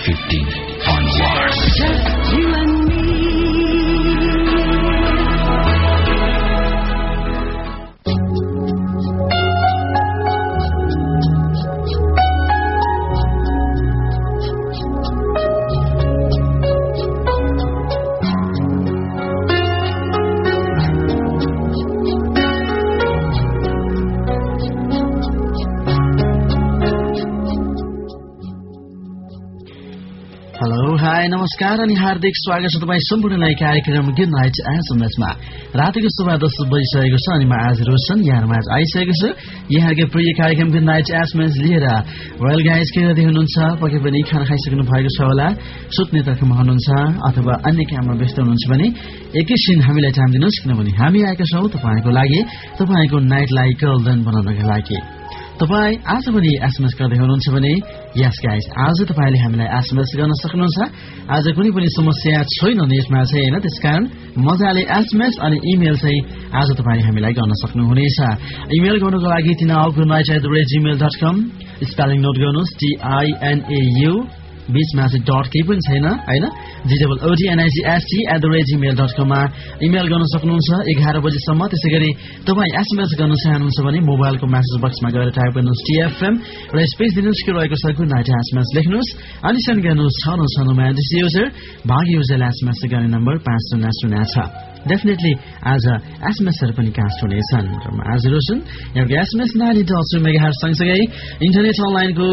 15 onwards. Just you and me. नमस्कार अनि हार्दिक स्वागत छ तपाईँ सम्पूर्णलाई कार्यक्रम गुड नाइट एसएमएसमा। रातिको सभा 10 बजिसकेको छ अनि म आज रोशन यहाँमा आइसकेको छु यहाँको प्रिय कार्यक्रम गुड नाइट एसएमएस लिएर। वेल गाइज, के गर्दै हुनुहुन्छ? पक्कै पनि खाना खाइसक्नु भएको छ होला, सुत्ने तर्खमा हुनुहुन्छ अथवा अन्य काममा व्यस्त हुनुहुन्छ भने एकैछिन हामीलाई टाइम दिनुहोस्, किनभने हामी आएका छौँ तपाईँको लागि, तपाईँको नाइटलाई गोल्डन बनाउनका लागि। तपाईँ आज पनि एसएमएस गर्दै हुनुहुन्छ भने यस गाइज, आज तपाईँले हामीलाई एसएमएस गर्न सक्नुहुन्छ। आज कुनै पनि समस्या छैन, नेटमा चाहिँ होइन, त्यसकारण मजाले एसएमएस अनि इमेल चाहिँ आज तपाईँले हामीलाई गर्न सक्नुहुनेछ। इमेल गर्नुको लागि tinau@gmail.com स्पेलिङ नोट गर्नुहोस्, TINAU बीचमा चाहिँ डट केही पनि छैन होइन, GOODNIGST@gmail.com मा इमेल गर्न सक्नुहुन्छ 11 बजेसम्म। त्यसै गरी तपाईँ एसएमएस गर्न चाहनुहुन्छ भने मोबाइलको म्यासेज बक्समा गएर टाइप गर्नुहोस् TFM र स्पेस दिनुहोस् के रहेको छ गुड नाइट एसएमएस लेख्नुहोस् अनि सेन्ड गर्नुहोस् 696 युजर भागी युजरले एसएमएस गर्ने नम्बर 5006 छ। डेफिनेटली आज एसएमएसहरू पनि कास्ट हुनेछन् र म आज रोशन यहाँको एसएमएस 90.3 मेगाहर्ज सँगसँगै इन्टरनेट अनलाइनको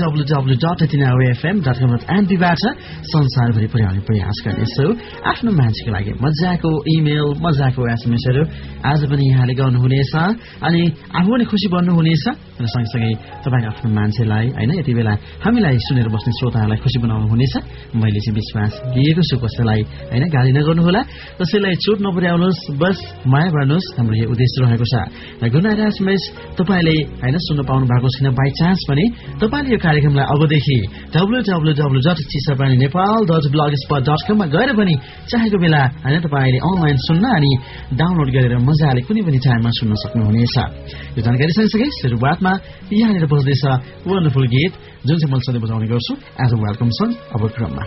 www.tinawfm.com.np बाट संसारभरि पुर्याउने प्रयास गर्नेछु आफ्नो मान्छेको लागि। मजाको इमेल, मजाको एसएमएसहरू आज पनि यहाँले गर्नुहुनेछ अनि आफू पनि खुसी बन्नुहुनेछ र सँगसँगै तपाईँको आफ्नो मान्छेलाई होइन यति बेला हामीलाई सुनेर बस्ने श्रोताहरूलाई खुसी बनाउनु हुनेछ। मैले चाहिँ विश्वास लिएको छु, कसैलाई होइन गाली नगर्नुहोला, कसैलाई चोट नपुर्याउनुहोस्, बस माया गर्नुहोस्, हाम्रो यो उद्देश्य रहेको छ। र गुड नाइट एसएमएस तपाईँले होइन सुन्न पाउनु भएको छैन बाई चान्स भने तपाईँले यो कार्यक्रमलाई अबदेखि www.chisapanipal.blogspot.com मा गएर पनि चाहेको बेला होइन तपाईँले अनलाइन सुन्न अनि डाउनलोड गरेर मजाले कुनै पनि टाइममा सुन्न सक्नुहुनेछ। यो जानकारी सँगसँगै सुरुवातमा यहाँनिर बज्दैछ वन्डरफुल गीत जुन चाहिँ मैले सधैँ बजाउने गर्छु एज अ वेलकम सङ अब क्रममा।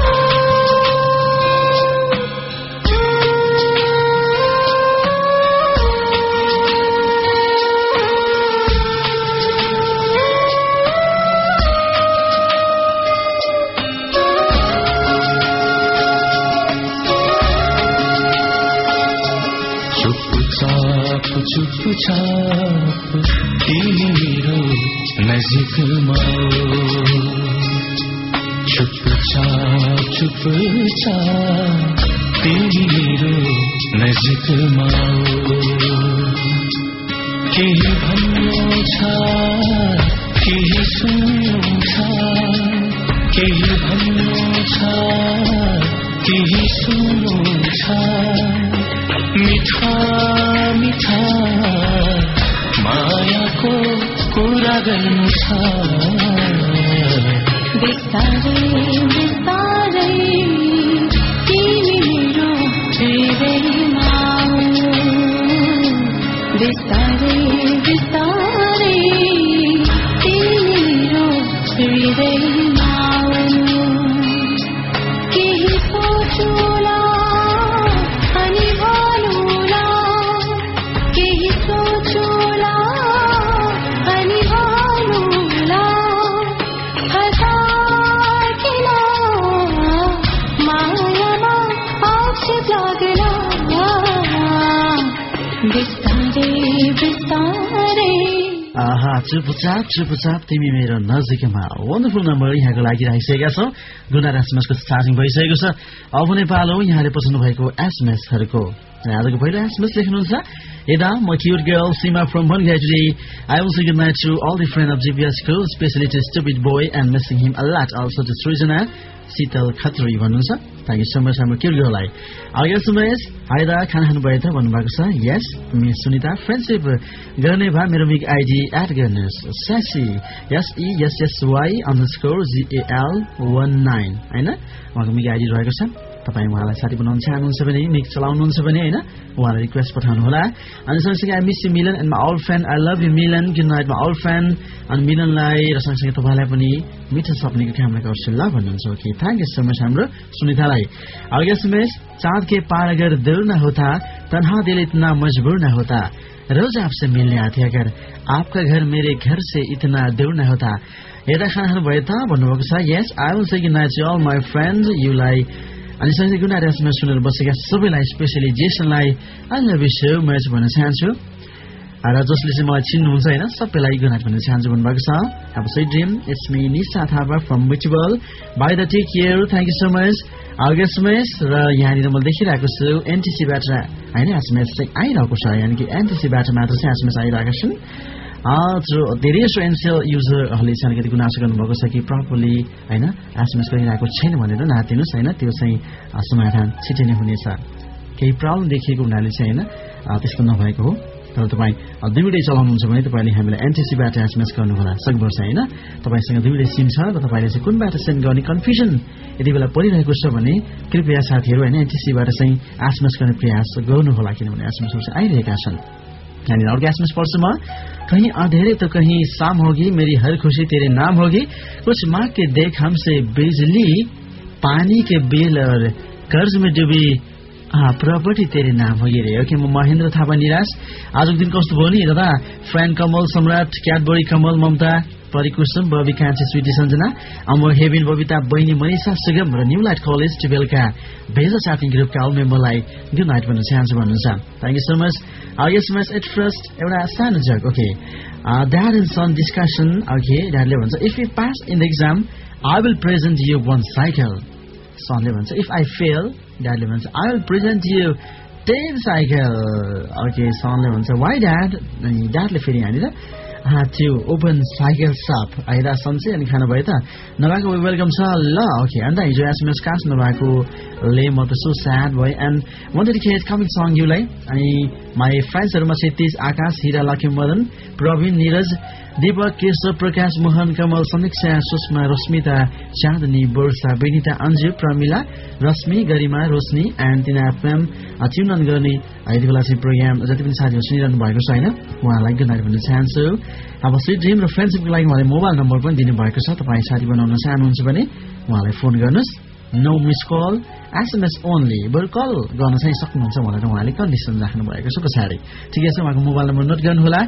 चुपचाप तिमी मेरो नजिकमा चुपचाप तिमी मेरो नजिकमा केही भन्नु छ, केही सुन्नु छ, केही भन्नु छ, केही सुन्नु छ, मिठा मिठा मायाको कुरा गर्नु छ। बिस्तारै बिस्तारै तिमी मेरो हृदयमा, बिस्तारै बिस्तारै तिमी मेरो हृदयमा, केही सोचुला अनि भनुला, केही सोचुला अनि भनुला, हजार किन मायामा आक्षेप लागेला, बिस्तारै बिस्तारै। आहा, चुपचाप तिमी मेरो नजिकमा वन्डरफुल नम्बर यहाँको लागि राखिसकेका छौँ। गुड नाइट एसएमएसको स्टार्टिङ भइसकेको छ। अब नेपाल हो यहाँले पठाउनु भएको एसएमएसहरूको। आजको पहिलो एसएमएस लेख्नुहुन्छ, Eda, my cute girl Seema from Bangladesh today. I will say good night to all the friends of GPS school, especially to stupid boy and missing him a lot. Also to Srijana, Sital Khatri भन्नुहुन्छ। Thank you so much हाम्रो cute गर्ललाई। अघि SMS हाय दा खाना खानुभयो त भन्नुभएको छ। यस miss Sunita friendship गर्ने भए मेरो मिक आइडी एड गर्नुहोस् सासी SESSY_GAL19 हैन उहाँको मिक आइडी रहेको छ। तपाईँ उहाँलाई साथी बनाउन चाहनुहुन्छ भने मिक्स चलाउनुहुन्छ भने हैन उहाँलाई रिक्वेस्ट पठाउनु होला अनि सँगसँगै I miss you Milan and my old friend I love you Milan good night my old friend अनि मिलनलाई र सँगसँगै तपाईँलाई पनि मिठो सपनीको कामना गर्छु ल भन्नुहुन्छ okay thank you so much हाम्रो सुनितालाई आगे एसएमएस चाँद के पार अगर दूर न होता तन्हा दिल इतना मजबूर न होता रोज आपसे मिलने आते अगर आपका घर मेरे घर से इतना दूर न होता हेर्दा खानाहरू भयो त भन्नुभएको छ यस I will say good night to all my friends युलाई अनि सँगै गुड नाइट एसएमएस सुनेर बसेका सबैलाई स्पेशली जेसनलाई I love you so much भन्न चाहन्छु र जसले चाहिँ मलाई चिन्नुहुन्छ हैन सबैलाई गुड नाइट भन्न चाहन्छु भन्नुभएको छ अब sweet dream it's me Nisha Thapa from मिचबल bye the take care thank you so much आगे एसएमएस र यहाँनिर मैले देखिरहेको छु एनटिसीबाट हैन एसएमएस चाहिँ आइरहेको छ यानि कि एनटिसीबाट मात्र चाहिँ एसएमएस आइरहेको छन् धेरै जसो एनसेल युजरहरूले चाहिँ अलिकति गुनासो गर्नुभएको छ कि प्रपरली हैन एसएमएस गरिरहेको छैन भनेर नातिनुहोस् हैन त्यो चाहिँ समाधान छिटै नै हुनेछ केही प्रब्लम देखिएको हुनाले चाहिँ हैन त्यस्तो नभएको हो तर तपाईँ दुईवटै चलाउनुहुन्छ भने तपाईँले हामीलाई एनटिसीबाट एसएमएस गर्नुहोला सकभर चाहिँ हैन तपाईँसँग दुईवटै सिम छ र तपाईँले चाहिँ कुनबाट सेन्ड गर्ने कन्फ्युजन यदि बेला परिरहेको छ भने कृपया साथीहरू हैन एनटिसीबाट चाहिँ एसएमएस गर्ने प्रयास गर्नुहोला किनभने एसएमएसहरू चाहिँ आइरहेका छन् यानी अर्को एसएमएस पढ्छु म कहीं अंधेरे तो कहीं शाम होगी मेरी हर खुशी तेरे नाम होगी कुछ मांग के देख हमसे बिजली पानी के बिल और कर्ज में डूबी प्रॉपर्टी तेरे नाम होगी रे ओके म महेन्द्र थापा निराश आजको दिन कस्तो भयो नि दादा फ्रेन्ड कमल सम्राट क्याडबरी कमल ममता परिकुसुम बबी कान्छी स्वीटी सञ्जना अमर हेबिन बबिता बहिनी मनिषा सुगम र न्यू लाइट कलेज टिबेलका भेजा साथी ग्रुपका अल मेम्बरलाई गुड नाइट भन्न चाहन्छु भन्नुहुन्छ thank you so much SMS at first एउटा सानो जग okay dad and son discussion okay ड्याडले भन्छ if you pass in the exam I will present you one cycle सनले भन्छ इफ आई फेल ड्याडले भन्छ आई विल प्रेजेन्ट यु 10 साइकल ओके सनले भन्छ वाइ ड्याड अनि ड्याडले फेरि यहाँनिर त्यो ओपन साइकल सप आइदा सन्से अनि खाना भयो त नभएको वेलकम छ ल ओके अन्त हिजो एसएमएस कास्ट नभएकोले म त सो स्याड भयो and want dedicate coming song युलाई अनि माई फ्रेन्ड्सहरूमा क्षितिज आकाश हिरा लक्ष्मी मदन प्रवीण निरज दीपक केशव प्रकाश मोहन कमल समीक्षा सुषमा रश्मिता चाँदनी वर्षा बेनिता अन्जु प्रमिला रश्मि गरिमा रोशनी एन्ड तिना प्रेम ट्युन गर्ने यति बेला चाहिँ प्रोग्राम जति पनि साथीहरू सुनिरहनु भएको छ होइन उहाँलाई गुड नाइट भन्न चाहन्छु अब स्विट ड्रिम र फ्रेन्डसिपको लागि उहाँले मोबाइल नम्बर पनि दिनुभएको छ तपाईँ साथी बनाउन चाहनुहुन्छ भने उहाँलाई फोन गर्नुहोस् no miss call SMS only बरु कल गर्न चाहिँ सक्नुहुन्छ भनेर उहाँले कन्डिसन राख्नु भएको छ पछाडि ठिकै छ उहाँको मोबाइल नम्बर नोट गर्नुहोला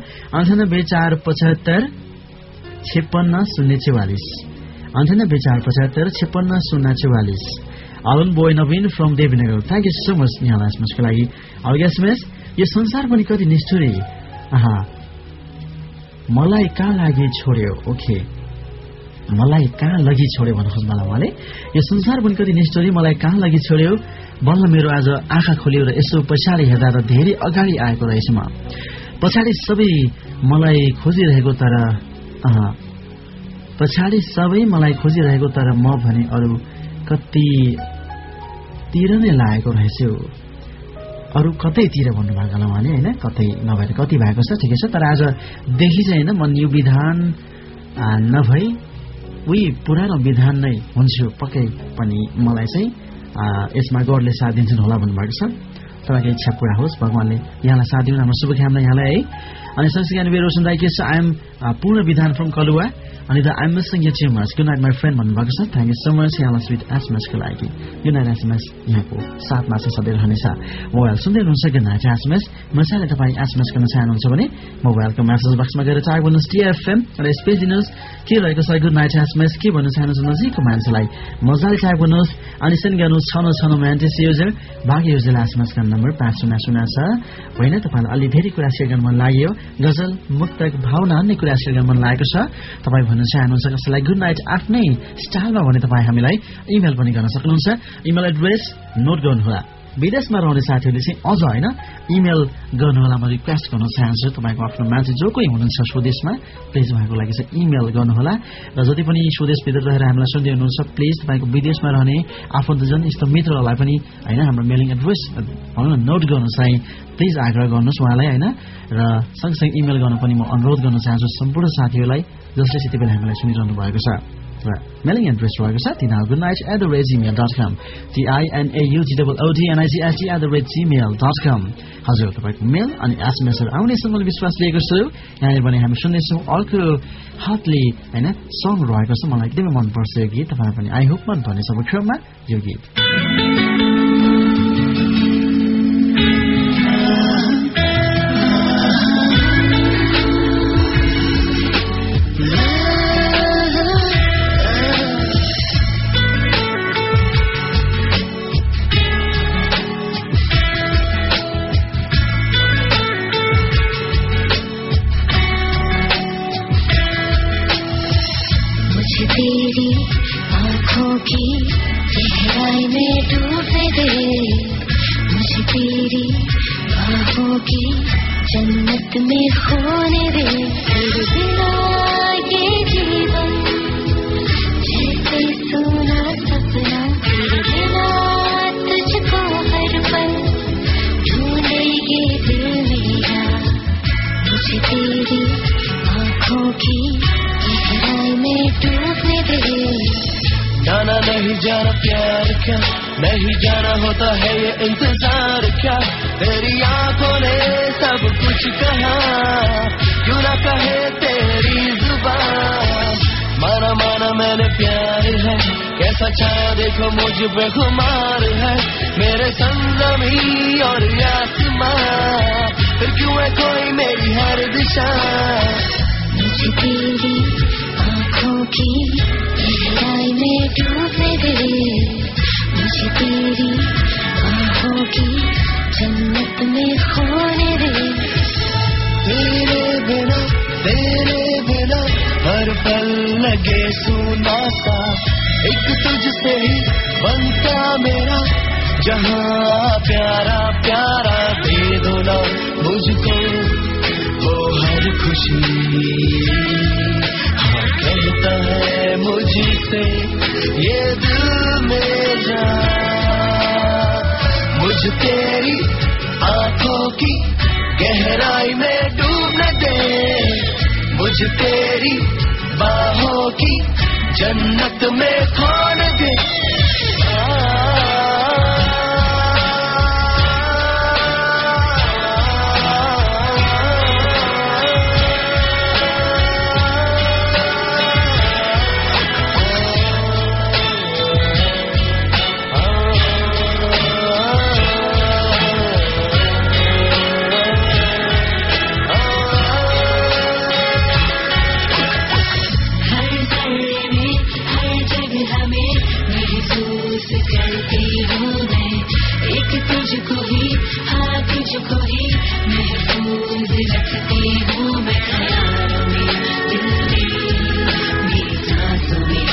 984775 56 044 Arun boy Naveen from Devinagar thank you so much यहाँलाई एसएमएसको लागि अब एसएमएस यो संसार पनि कति निष्ठुरी मलाई कहाँ लागि छोड्यो ओके मलाई कहाँ लगी छोड्यो भन्नु खोज्नुलाई उहाँले यो संसार पनि कति निष्ठुरी मलाई कहाँ लागि छोड्यो बल्ल मेरो आज आँखा खोल्यो र यसो पछाडि हेर्दा त धेरै अगाडि आएको रहेछ म पछाडि सबै मलाई खोजिरहेको तर म भने अरू कतितिर नै लागेको रहेछु अरू कतैतिर भन्नुभएको होला उहाँले होइन कतै नभएर कति भएको छ ठिकै छ तर आजदेखि चाहिँ होइन म न्यू विधान नभई उही पुरानो विधान नै हुन्छु पक्कै पनि मलाई चाहिँ यसमा गडले साथ दिन्छन् होला भन्नुभएको छ तपाईँको इच्छा पूरा होस् भगवानले यहाँलाई साथ दिनु हाम्रो शुभकामना यहाँलाई है अनि सँगसँगै मेरो रोशन दाइ के छ आइएम पूर्ण विधान फ्रम कलुवा अनि the I'm missing you too much good night my friend भन्नुभएको छ थ्याङ्क यू सो मच यहाँलाई स्विट एसएमएसको लागि गुड नाइट एसएमएस यहाँको साथमा चाहिँ सधैँ रहनेछ मोबाइल सुन्दै हुनुहुन्छ गुड नाइट एसएमएस मजाले तपाईँ एसएमएस गर्न चाहनुहुन्छ भने मोबाइलको मेसेज बक्समा गएर टाइप गर्नुहोस् टिएफएम र स्पेस दिनुहोस् के रहेको छ गुड नाइट एसएमएस के भन्न चाहनुहुन्छ नजिकको मान्छेलाई मजाले टाइप गर्नुहोस् अनि सेन्ड गर्नुहोस् 696 म्यान्टिस युजर भाग्य युजरलाई एसएमएस गर्न नम्बर 5006 छ होइन तपाईँलाई अलि धेरै कुरा सेयर गर्न मन लाग्यो गजल मुक्तक भावना अन्य कुरा सेयर गर्न मन लागेको छ तपाईँ भन्न चाहनुहुन्छ कसैलाई गुड नाइट आफ्नै स्टाइलमा भने तपाईँ हामीलाई इमेल पनि गर्न सक्नुहुन्छ इमेल एड्रेस नोट गर्नुहोला विदेशमा रहने साथीहरूले चाहिँ अझ होइन इमेल गर्नुहोला म रिक्वेस्ट गर्न चाहन्छु तपाईँको आफ्नो मान्छे जो कोही हुनुहुन्छ स्वदेशमा प्लिज उहाँको लागि चाहिँ इमेल गर्नुहोला र जति पनि स्वदेशभित्र रहेर हामीलाई सुन्दै हुनुहुन्छ प्लिज तपाईँको विदेशमा रहने आफन्तजन यस्तो मित्रहरूलाई पनि होइन हाम्रो मेलिङ एड्रेस भनौँ न नोट गर्नु चाहिँ प्लिज आग्रह गर्नुहोस् उहाँलाई होइन र सँगसँगै इमेल गर्न पनि म अनुरोध गर्न चाहन्छु सम्पूर्ण साथीहरूलाई जसले यति बेला हामीलाई सुनिरहनु भएको छ अथवा मेलिङ एड्रेस रहेको छ तिनीहरू goodnight@gmail.com TINAUGOODNIGHT@gmail.com हजुर तपाईको मेल अनि एसएमएसहरु आउने सम्म विश्वास लिएको छु यहाँले पनि हामी सुन्नेछौँ अर्को हटली हैन सङ रहेको छ मलाई एकदमै मन पर्छ यो गीत तपाईलाई पनि आई होप मन पर्ने सब क्रममा यो गीत जन्नत में खोने दे तेरे बिना ये जीवन जैसे सोना सपना तेरे बिना तुझको हर पल ढूंढे ये दिल मेरा मुझे तेरी आँखों की गहराई में डूबने दे जाना नहीं जाना प्यार क्या नहीं जाना होता है ये इंतजार क्या तेरी आंखों ने सब कुछ कहा क्यों ना कहे तेरी जुबान माना माना मैंने प्यार है कैसा छाया देखो मुझ पे खुमार है मेरे संगमी और आसमां फिर क्यों है कोई मेरी हर दिशा मुझे तेरी आँखों की गहराई में डूबने दे मुझे तेरी आँखों की जन्नत में खोने दे तेरे बिना हर पल लगे सुना सा एक तुझसे ही बनता मेरा जहाँ प्यारा प्यारा दे दो ना मुझको वो हर खुशी हाँ कहता है मुझसे ये दिल में जा मुझ तेरी आँखों की गहराई में डूबने दे मुझ तेरी बाहों की जन्नत में खोने दे तुझको ही महफूज रखती हूँ मैं ख्यालों में दिल में मेरी सांसों में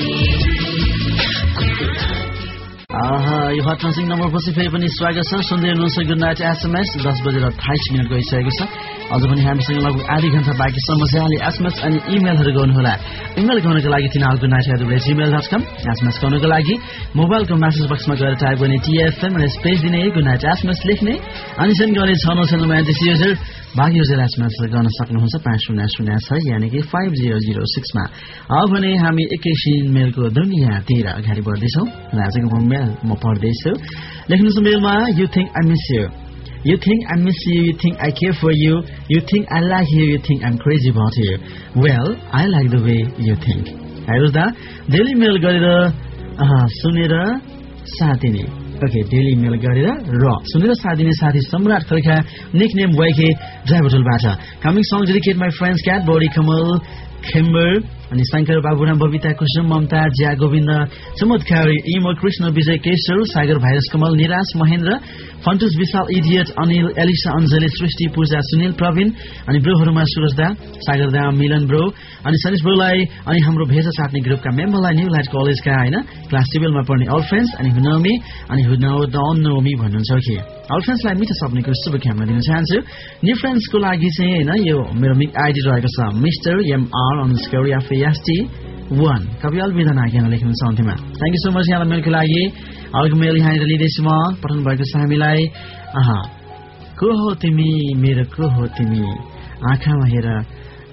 यो हटसिङ नम्बर पछि फेरि पनि स्वागत छ सुन्दै हुनुहुन्छ गुड नाइट एसएमएस 10:28 गइसकेको छ अझ पनि हामीसँग लगभग आधी घण्टा बाँकी समस्याले एसएमएस अनि इमेलहरू गर्नुहोला इमेल गर्नको लागि तिनीहरूको gmail.com एसएमएस गर्नको लागि मोबाइलको मेसेज बक्समा गएर टाइप गर्ने TFM र स्पेस दिने गुड नाइट एसएमएस लेख्ने अनि सेन्ड गर्ने 690 बाँकी एसएमएस गर्न सक्नुहुन्छ 5006 यानि कि 5006 मा अब भने हामी एकैछिन मेलको दुनियाँतिर अगाडि बढ्दैछौँ र आजको मेल म पढ्दैछु लेख्नुहोस् मेलमा you think I miss you You think I miss you, you think I care for you, you think I like you, you think I'm crazy about you. Well, I like the way you think. हेर्नुहोस् त daily मेल गरेर सुनेर साथ दिने okay daily मेल गरेर र सुनेर साथ दिने साथी सम्राट खड्का निकनेम वाइके ड्राइभरटोलबाट coming song dedicate my friends cat body Kamal Khembar अनि शंकर बाबुराम बबिता कुसुम ममता ज्या गोविन्द चमत्कारी इमो कृष्ण विजय केशर सागर भाइरस कमल निराश महेन्द्र फन्टुस विशाल इडियट अनिल एलिसा अञ्जली सृष्टि पूजा सुनिल प्रवीण अनि ब्रोहरूमा सुरजदा सागरदा मिलन ब्रो अनि सनिस ब्रोलाई अनि हाम्रो भेषा साट्ने ग्रुपका मेम्बरलाई न्यू लाइट कलेजका हैन क्लास 12 मा पढ्ने अल फ्रेन्ड्स अनि हुनमी अनि हुनाउ डन नोमी भन्नुहुन्छ कि अल फ्रेन्ड्सलाई मिठो सपनाको शुभकामना दिन चाहन्छु न्यू फ्रेन्ड्सको लागि चाहिँ हैन यो मेरो मिक आइडी रहेको छ मिस्टर MR_FAST1 कवि अलविदा नागिन लेख्नुहुन्छ अन्त्यमा थ्यांक यू सो मच यहाँलाई मेलको लागि अर्को मेल यहाँनिर लिँदैछु म पठाउनु भएको छ हामीलाई को हो तिमी मेरो को हो तिमी आँखामा हेर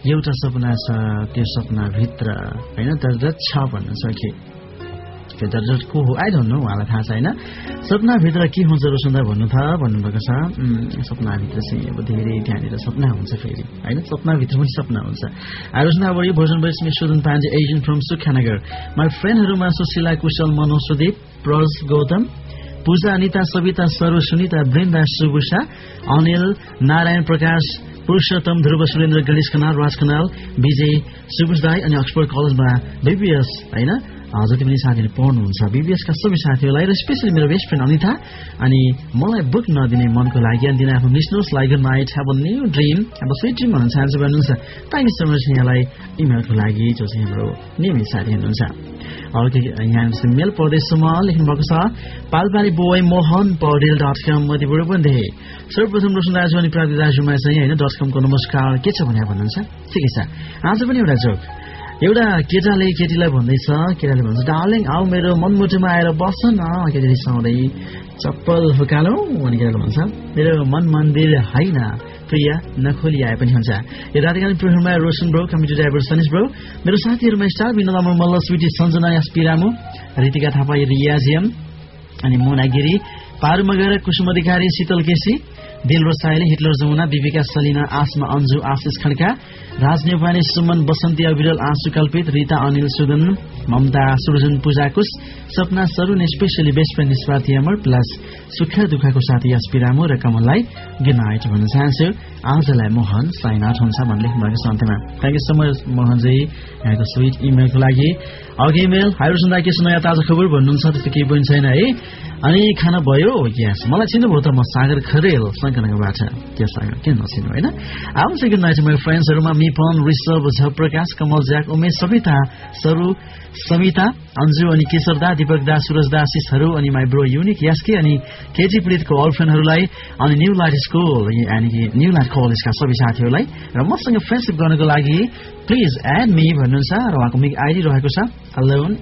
एउटा सपना छ त्यो सपनाभित्र हैन दर्द छ भन्नु छ के त्यो दर्द को हो आई डोन्ट नो उहाँलाई थाहा छैन सपनाभित्र के हुन्छ रोशनदा भन्नुभएको छ सपनाभित्र चाहिँ अब धेरै त्यहाँनिर सपना हुन्छ फेरि हैन सपनाभित्र पनि सपना हुन्छ रोशना बढी भोजन बस्मी Sudan Pandey agent from Sukhanagar my फ्रेन्डहरूमा सुशीला कुशल मनोज सुदीप प्रज गौतम पूजा अनिता सविता सरू सुनिता वृन्दा सुबुषा अनिल नारायण प्रकाश पुरुषोत्तम ध्रुव सुरेन्द्र गणेश खनाल राज खनाल विजय सुबुष दाई अनि अक्सफोर्ड कलेजमा बीबीएस हैन जति पनि साथीहरू पढ्नुहुन्छ बीबीएस का सबै साथीहरूलाई र स्पेशली मेरो बेस्ट फ्रेन्ड अनिता अनि मलाई बुक नदिने मनको लागि अनि दिन आफ्नो listeners like good night have a new dream have a sweet dream भन्न चाहन्छु भन्नुहुन्छ थ्याङ्क यू सो मच यहाँलाई इमेलको लागि जो चाहिँ हाम्रो नियमित साथी हुनुहुन्छ अर्को यहाँ मेल प्रदेशसम्म लेख्नुभएको छ पालपाली बोय मोहन पौडेल.com मध्यबाट पनि देखेँ सर्वप्रथम रोशन दाजु अनि प्राप्ति दाजुमा चाहिँ होइन .com को नमस्कार के छ भनेर भन्नुहुन्छ ठिकै छ आज पनि एउटा जोक एउटा केटाले केटीलाई भन्दैछ केटाले भन्छ डार्लिङ आऊ मेरो मनमुटुमा आएर बस न केटीले साउँदै चप्पल फुकालौ अनि केटाले भन्छ मेरो मन मन्दिर हैन प्रिया नखोली आए पनि हुन्छ यो रातिकालीन प्रोग्राममा Roshan bro committee driver Sanis bro मेरो साथीहरूमा स्टार विनोद अमर मल्ल स्विटी सञ्जना एसपिरामु रितिका थापा रियाजियम अनि मोना गिरी पारु मगर कुसुम अधिकारी शीतल केसी दिल रसाइली हिटलर जमुना विविका सलिना आसमा अन्जु आशिष खड्का राज नेपाली सुमन बसन्ती अविरल आँसु कल्पित रीता अनिल सुदन ममता सुरजन पूजाकुश Sapana Sarun specially best friend निस्वार्थी अमर प्लस सुख दुःखको साथी एसपिरामु र कमललाई गुड नाइट भन्न चाहन्छु आजलाई मोहन साइन आउट हुन्छ भन्ने लेख्नुभएको छ अन्त्यमा थ्याङ्क यू सो मच मोहनजी यहाँको स्विट इमेलको लागि अघि इमेल हाइरो सुन्दा के छ नयाँ ताजा खबर भन्नुहुन्छ त्यस्तो केही पनि छैन है अनि खाना भयो यस मलाई चिन्नुभयो त म सागर खरेल शङ्करनगरबाट के सागर किन नचिन्नु होइन आउँछ गुड नाइट मेरो फ्रेन्ड्सहरूमा मिपन ऋषभ झप्रकाश कमल ज्याक उमेश सविता सरू समिता अन्जु अनि केशर दा दीपक दा सुरज दा आशिषहरू अनि माई ब्रो युनिक यास्की अनि केजी पीडितको अल फ्रेन्डहरूलाई अनि न्यू लाइट स्कुल यानि कि न्यू लाइट कलेजका सबै साथीहरूलाई र मसँग फ्रेन्डसिप गर्नको लागि प्लिज एड मी भन्नुहुन्छ र उहाँको मिक आइडी रहेको छ alone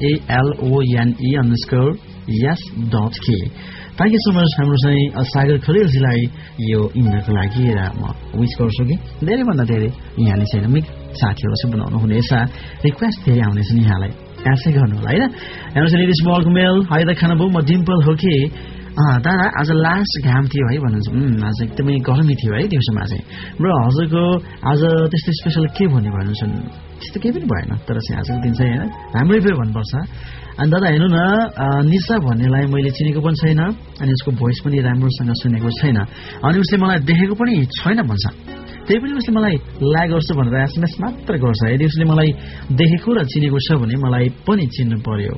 ALONE_yes.k thank you so much हाम्रो चाहिँ सागर खरेलजीलाई यो इमेलको लागि र म विश गर्छु कि धेरैभन्दा धेरै यहाँले चाहिँ मिक साथीहरू चाहिँ बनाउनु हुनेछ रिक्वेस्ट धेरै आउनेछ नि यहाँलाई एसै गर्नु होला होइन हाम्रो चाहिँ लेडिज मलको मेल हाई त खाना भयो म डिम्पल हो कि दादा आज लास्ट घाम थियो है भन्नुहुन्छ आज एकदमै गर्मी थियो है दिउँसोमा चाहिँ र हजुरको आज त्यस्तो स्पेसल के भन्ने भन्नुहुन्छ त्यस्तो केही पनि भएन तर चाहिँ आजको दिन चाहिँ होइन राम्रै भयो भन्नुपर्छ अनि दादा हेर्नु न निशा भन्नेलाई मैले चिनेको पनि छैन अनि उसको भोइस पनि राम्रोसँग सुनेको छैन अनि उसले मलाई देखेको पनि छैन भन्छ त्यही पनि उसले मलाई लाइक गर्छ भनेर एसएमएस मात्र गर्छ यदि उसले मलाई देखेको र चिनेको छ भने मलाई पनि चिन्नु पर्यो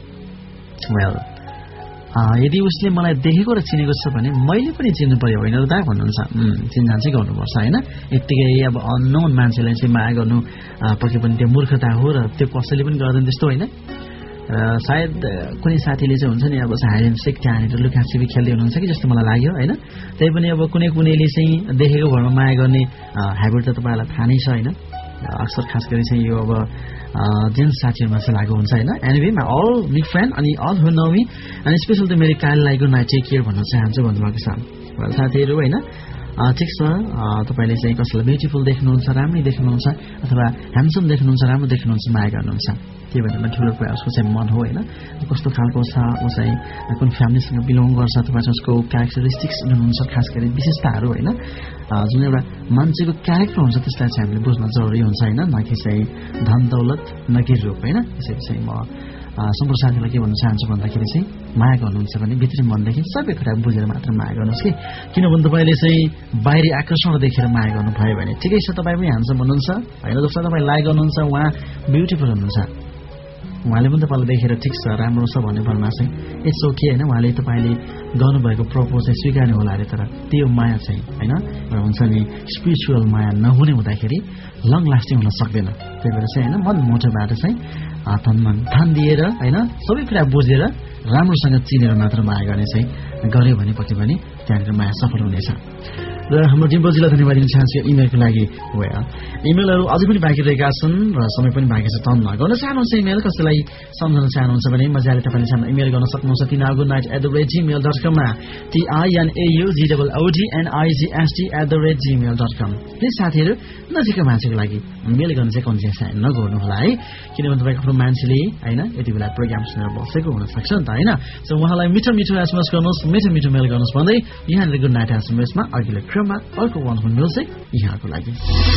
वेल यदि उसले मलाई देखेको र चिनेको छ भने मैले पनि चिन्नु पर्यो होइन र दा भन्नुहुन्छ चिन्जान चाहिँ गर्नुपर्छ होइन यत्तिकै अब अननोन मान्छेलाई चाहिँ माया गर्नु पक्कै पनि त्यो मूर्खता हो र त्यो कसैले पनि गर्दैन त्यस्तो होइन सायद कुनै साथीले चाहिँ हुन्छ नि अब हाइड एन्ड सिक त्यहाँनिर लुकाछिपी खेल्दै हुनुहुन्छ कि जस्तो मलाई लाग्यो होइन त्यही पनि अब कुनैले चाहिँ देखेको भरमा माया गर्ने ह्याबिट त तपाईँलाई थाहा नै छ होइन अक्सर खास गरी चाहिँ यो अब जेन्ट्स साथीहरूमा चाहिँ लागु हुन्छ होइन anyway my all big fan अनि अल हु नो मी अनि स्पेसल त मेरो कालीलाई गुड नाइट टेक केयर भन्न चाहन्छु भन्नुभएको छ साथीहरू होइन ठिक छ तपाईँले चाहिँ कसैलाई ब्युटिफुल देख्नुहुन्छ राम्रै देख्नुहुन्छ अथवा ह्यान्डसम देख्नुहुन्छ राम्रो देख्नुहुन्छ माया गर्नुहुन्छ त्यही भएर ठुलो कुरा उसको चाहिँ मन हो होइन कस्तो खालको छ ऊ चाहिँ कुन फ्यामिलीसँग बिलोङ गर्छ अथवा उसको क्यारेक्टरिस्टिक्स हुनुहुन्छ खास गरी विशेषताहरू होइन जुन एउटा मान्छेको क्यारेक्टर हुन्छ त्यसलाई चाहिँ हामीले बुझ्न जरुरी हुन्छ होइन न कि चाहिँ धन दौलत न कि रूप होइन त्यसरी चाहिँ म सम्पूर्ण साथीलाई के भन्न चाहन्छु भन्दाखेरि चाहिँ माया गर्नुहुन्छ भने भित्री मनदेखि सबै कुरा बुझेर मात्र माया गर्नुहोस् कि किनभने तपाईँले चाहिँ बाहिरी आकर्षण देखेर माया गर्नुभयो भने ठिकै छ तपाईँ पनि ह्यान्डसम हुनुहुन्छ होइन जस्तो तपाईँ लाइक गर्नुहुन्छ उहाँ ब्युटिफुल हुनुहुन्छ उहाँले पनि तपाईँलाई देखेर ठिक छ राम्रो छ भन्ने भरमा चाहिँ इट्स ओके होइन उहाँले तपाईँले गर्नुभएको प्रपोज चाहिँ स्वीकार्नु होला अरे तर त्यो माया चाहिँ होइन र हुन्छ नि स्पिरिचुअल माया नहुने हुँदाखेरि लङ लास्टिङ हुन सक्दैन त्यही भएर चाहिँ होइन मन मोटोबाट चाहिँ धन दिएर होइन सबै कुरा बुझेर राम्रोसँग चिनेर मात्र माया गर्ने चाहिँ गर्यो भने पछि पनि त्यहाँनिर माया सफल हुनेछ र हाम्रो डिम्पलजीलाई धन्यवाद दिन चाहन्छु इमेलको लागि इमेलहरू अझै पनि बाँकी रहेका छन् र समय पनि बाँकी छ टन्न गर्न चाहनुहुन्छ इमेल कसैलाई सम्झाउन चाहनुहुन्छ भने मजाले तपाईँले इमेल गर्न सक्नुहुन्छ tinagunight@gmail.com gmail.com मा TINAUGOODNIGST@gmail.com प्लिज साथीहरु नजिकको मान्छेको लागि मेल गर्न चाहिँ कन्सियस नगर्नु होला है किनभने तपाईको आफ्नो मान्छेले हैन यति बेला प्रोग्राम सुनेर बसेको हुन सक्छ नि त हैन सो उहाँलाई मिठो मिठो एसएमएस गर्नुस् मिठो मिठो मेल गर्नुस् भन्दै यहाँले गुड नाइट एसएमएसमा अघिल्लो क्रममा अर्को वन्डरफुल म्युजिक यहाँको लागि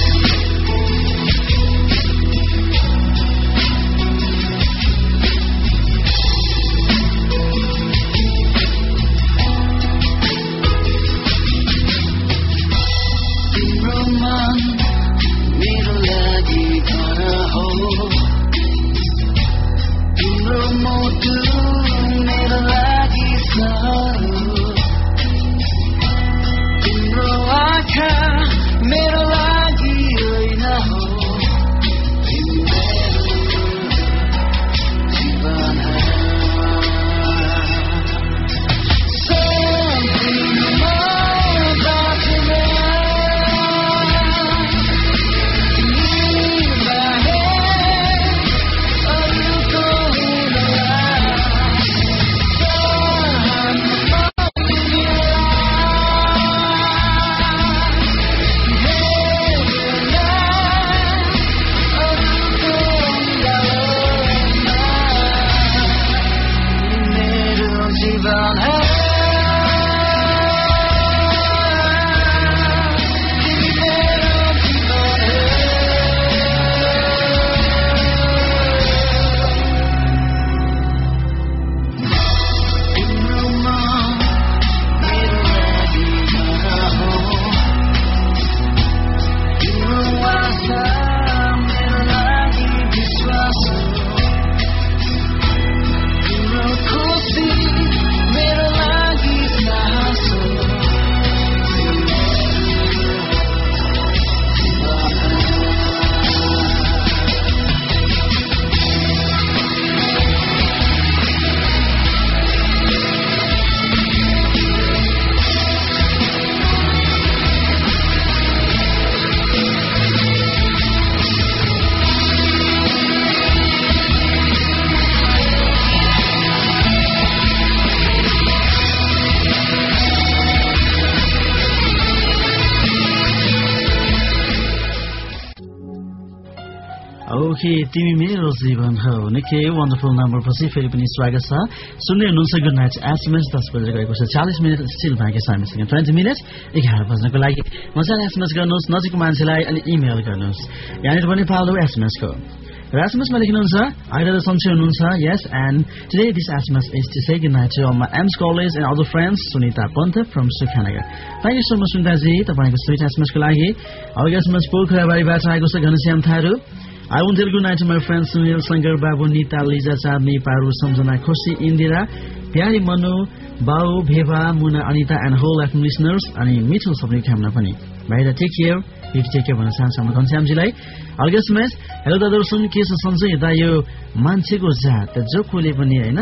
ओके तिमी मेरो जीवन हो निकै वन्डरफुल नम्बर पछि फेरि पनि स्वागत छ सुन्दै हुनुहुन्छ गुड नाइट एसएमएस 10 बजेर गएको छ 40 मिनेट स्टिल बाँकी छ हामीसँग 20 मिनेट 11 बज्नको लागि मजाले एसएमएस गर्नुहोस् नजिकको मान्छेलाई अनि इमेल गर्नुहोस् यहाँनिर पनि पालो एसएमएस को र एसएमएस मा लेख्नुहुन्छ अहिले त सन्चै हुनुहुन्छ yes and today this SMS is to say good night to all my AIMS college and other friends Sunita Pant from Sukhanagar thank you so much सुनिताजी तपाईको स्वीट एसएमएस को लागि अब एसएमएस पोखराबारीबाट आएको छ Ghanshyam Tharu I want to tell good night to my friends Sunil Sankar Babu Nita Liza Chabni Paru Samjana Khoshi Indira Pyari Manu Bau Bheva Muna Anita and whole life listeners अनि मिठो सबै कामना पनि बाहिर take care if take care भन्न चाहन्छु म घनश्यामजीलाई अर्को एसएमएस हेलो दादा सुन के छ सन्चै दा यो मान्छेको जात जो कोले पनि हैन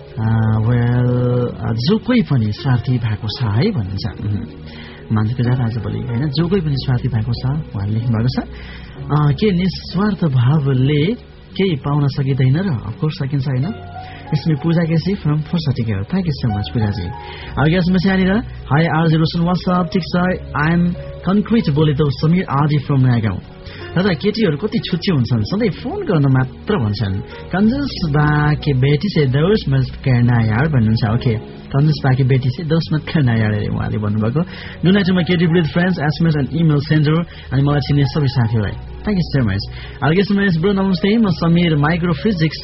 वेल जो कोही पनि स्वार्थी भएको छ है भन्छ मान्छेको जात आजभोलि हैन जो कोही पनि स्वार्थी भएको छ उहाँले लेख्नु भएको छ के निस्वार्थ भावले केही पाउन सकिदैन र अफकोर्स सकिन्छ हैन यसमै पूजा केसी फ्रम फर्स्टिकेयर थ्यांक यू सो मच पूजाजी आगे समस्या नि र हाई आरजे रोशन व्हाट्सअप ठीक छ आई एम कन्क्रिट बोले त समीर आदि फ्रम नयागाउँ दादा केटीहरु कति छुच्ची हुन्छन् सधैँ फोन गर्न मात्र भन्छन् कंजूस बाके बेटी से दोष मत करना यार भन्नुहुन्छ ओके कंजूस बाके बेटी से दोष मत करना यार उहाँले भन्नुभएको गुनाइटमा केटी ब्रिथ friends SMS and email sender अनि मलाई चिन्ने सबै साथीहरुलाई थ्यांक यू सो मच आगे समयस ब्रो नमस्ते म समीर माइक्रोफिजिक्स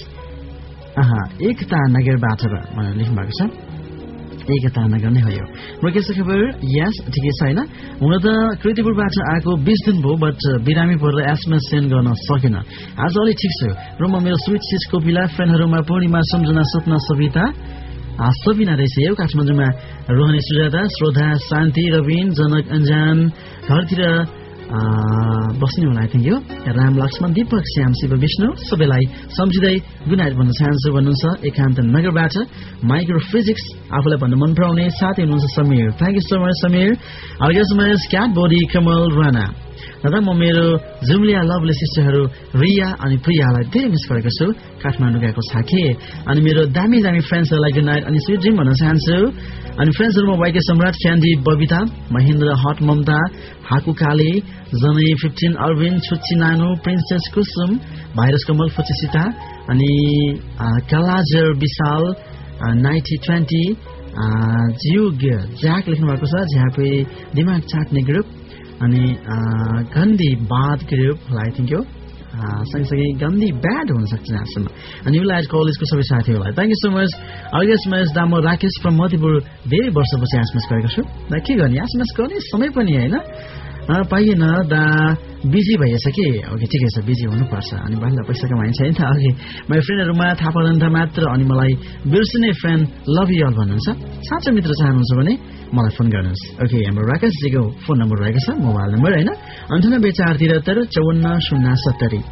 एकता नगरबाट भनेर लेख्नु भएको छ एकता नगर नै हो यो रोकेश खबर यस ठिकै छ हैन हुन त कृतिपुरबाट आएको 20 दिन भयो बट बिरामी पर्दा एसएमएस सेन्ड गर्न सकिन आज अलि ठीक छ र म मेरो स्वीट सिस कोपिला फ्रेन्डहरुमा पूर्णिमा सम्झना सपना सविता सबिना रहेछ यो काठमाडौँमा रोहनी सुजाता श्रोधा शान्ति रविन जनक अन्जान घरतिर बस्ने होला आई थिंक यो राम लक्ष्मण दीपक श्याम शिव विष्णु सबैलाई सम्झिँदै गुड नाइट भन्न चाहन्छु भन्नुहुन्छ एकान्त नगरबाट माइक्रो फिजिक्स आफूलाई भन्न मन पराउने साथै हुनुहुन्छ Sameer thank you so much Sameer अर्गेसमेस क्याट बडी कमल राणा दादा म मेरो जुम्लिया लभली सिस्टरहरू रिया अनि प्रियालाई धेरै मिस गरेको छु काठमाडौँ गएको छाके अनि मेरो दामी दामी फ्रेन्ड्सहरूलाई गुड नाइट अनि स्विट ड्रिम भन्न चाहन्छु अनि फ्रेन्ड्सहरूमा वाइके सम्राट क्यान्डी बबिता महेन्द्र हट ममता हाकु काली जनै 15 अरविन्द छुच्ची नानु प्रिन्सेस कुसुम भाइरस कमल फुचिसिता अनि कलाजर विशाल 9020 जुग ज्याक लेख्नु भएको छ झ्यापे दिमाग चाट्ने ग्रुप अनि गन्दी बात ग्रुपलाई थ्याङ्क यू सँगसँगै गन्दी ब्याड हुन सक्छ जहाँसम्म अनि युलाइट कलेजको सबै साथीहरूलाई थ्याङ्क यू सो मच अर्गेसमेस दा म राकेश फ्रम मधुपुर धेरै वर्षपछि एसएमएस गरेको छु दा के गर्ने एसएमएस गर्ने समय पनि होइन पाइएन दा बिजी भइएछ कि ओके ठिकै छ बिजी हुनुपर्छ अनि बाहिर पैसा कमाइन्छ नि त अघि मेरो फ्रेन्डहरूमा थाहा पर्दैन मात्र अनि मलाई बिर्सिने फ्रेन्ड लभ यु अल भन्नुहुन्छ साँचो मित्र चाहनुहुन्छ भने मलाई फोन गर्नुहोस् ओके हाम्रो राकेशजीको फोन नम्बर रहेको छ मोबाइल नम्बर होइन 9843754070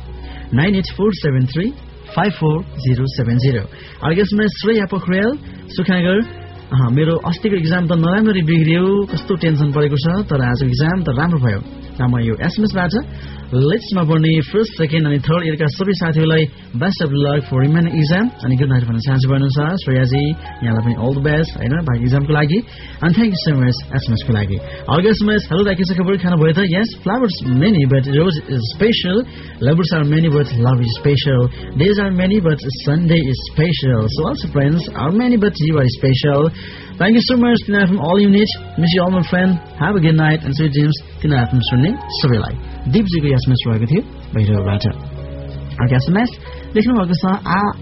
9847354070 अर्गेसमा श्रेया पोखरेल सुखागर मेरो अस्तिको एक्जाम त नराम्ररी बिग्रियो कस्तो टेन्सन परेको छ तर आजको एक्जाम त राम्रो भयो म यो एसएमएसबाट लिस्टमा पर्ने फर्स्ट सेकेन्ड अनि थर्ड इयरका सबै साथीहरूलाई best of luck for remaining exam अनि गुड नाइट भन्न चाहन्छु भन्नुहुन्छ श्रेयाजी यहाँलाई पनि अल द बेस्ट होइन बाँकी एक्जामको लागि अनि थ्याङ्क यू सो मच एसएमएसको लागि अर्गेसमेस हेलो दाइ के छ खबर खानु भयो त yes flowers many but rose is special lovers are many but love is special days are many but Sunday is special so also friends are many but you are special Thank you so much tonight from all units. Miss you all my friend. Have a good night and sweet dreams. Tonight from Sunday. सबैलाई दिपजीको SMS रहेको थियो बाहिरबाट अर्को SMS लेख्नु भएको छ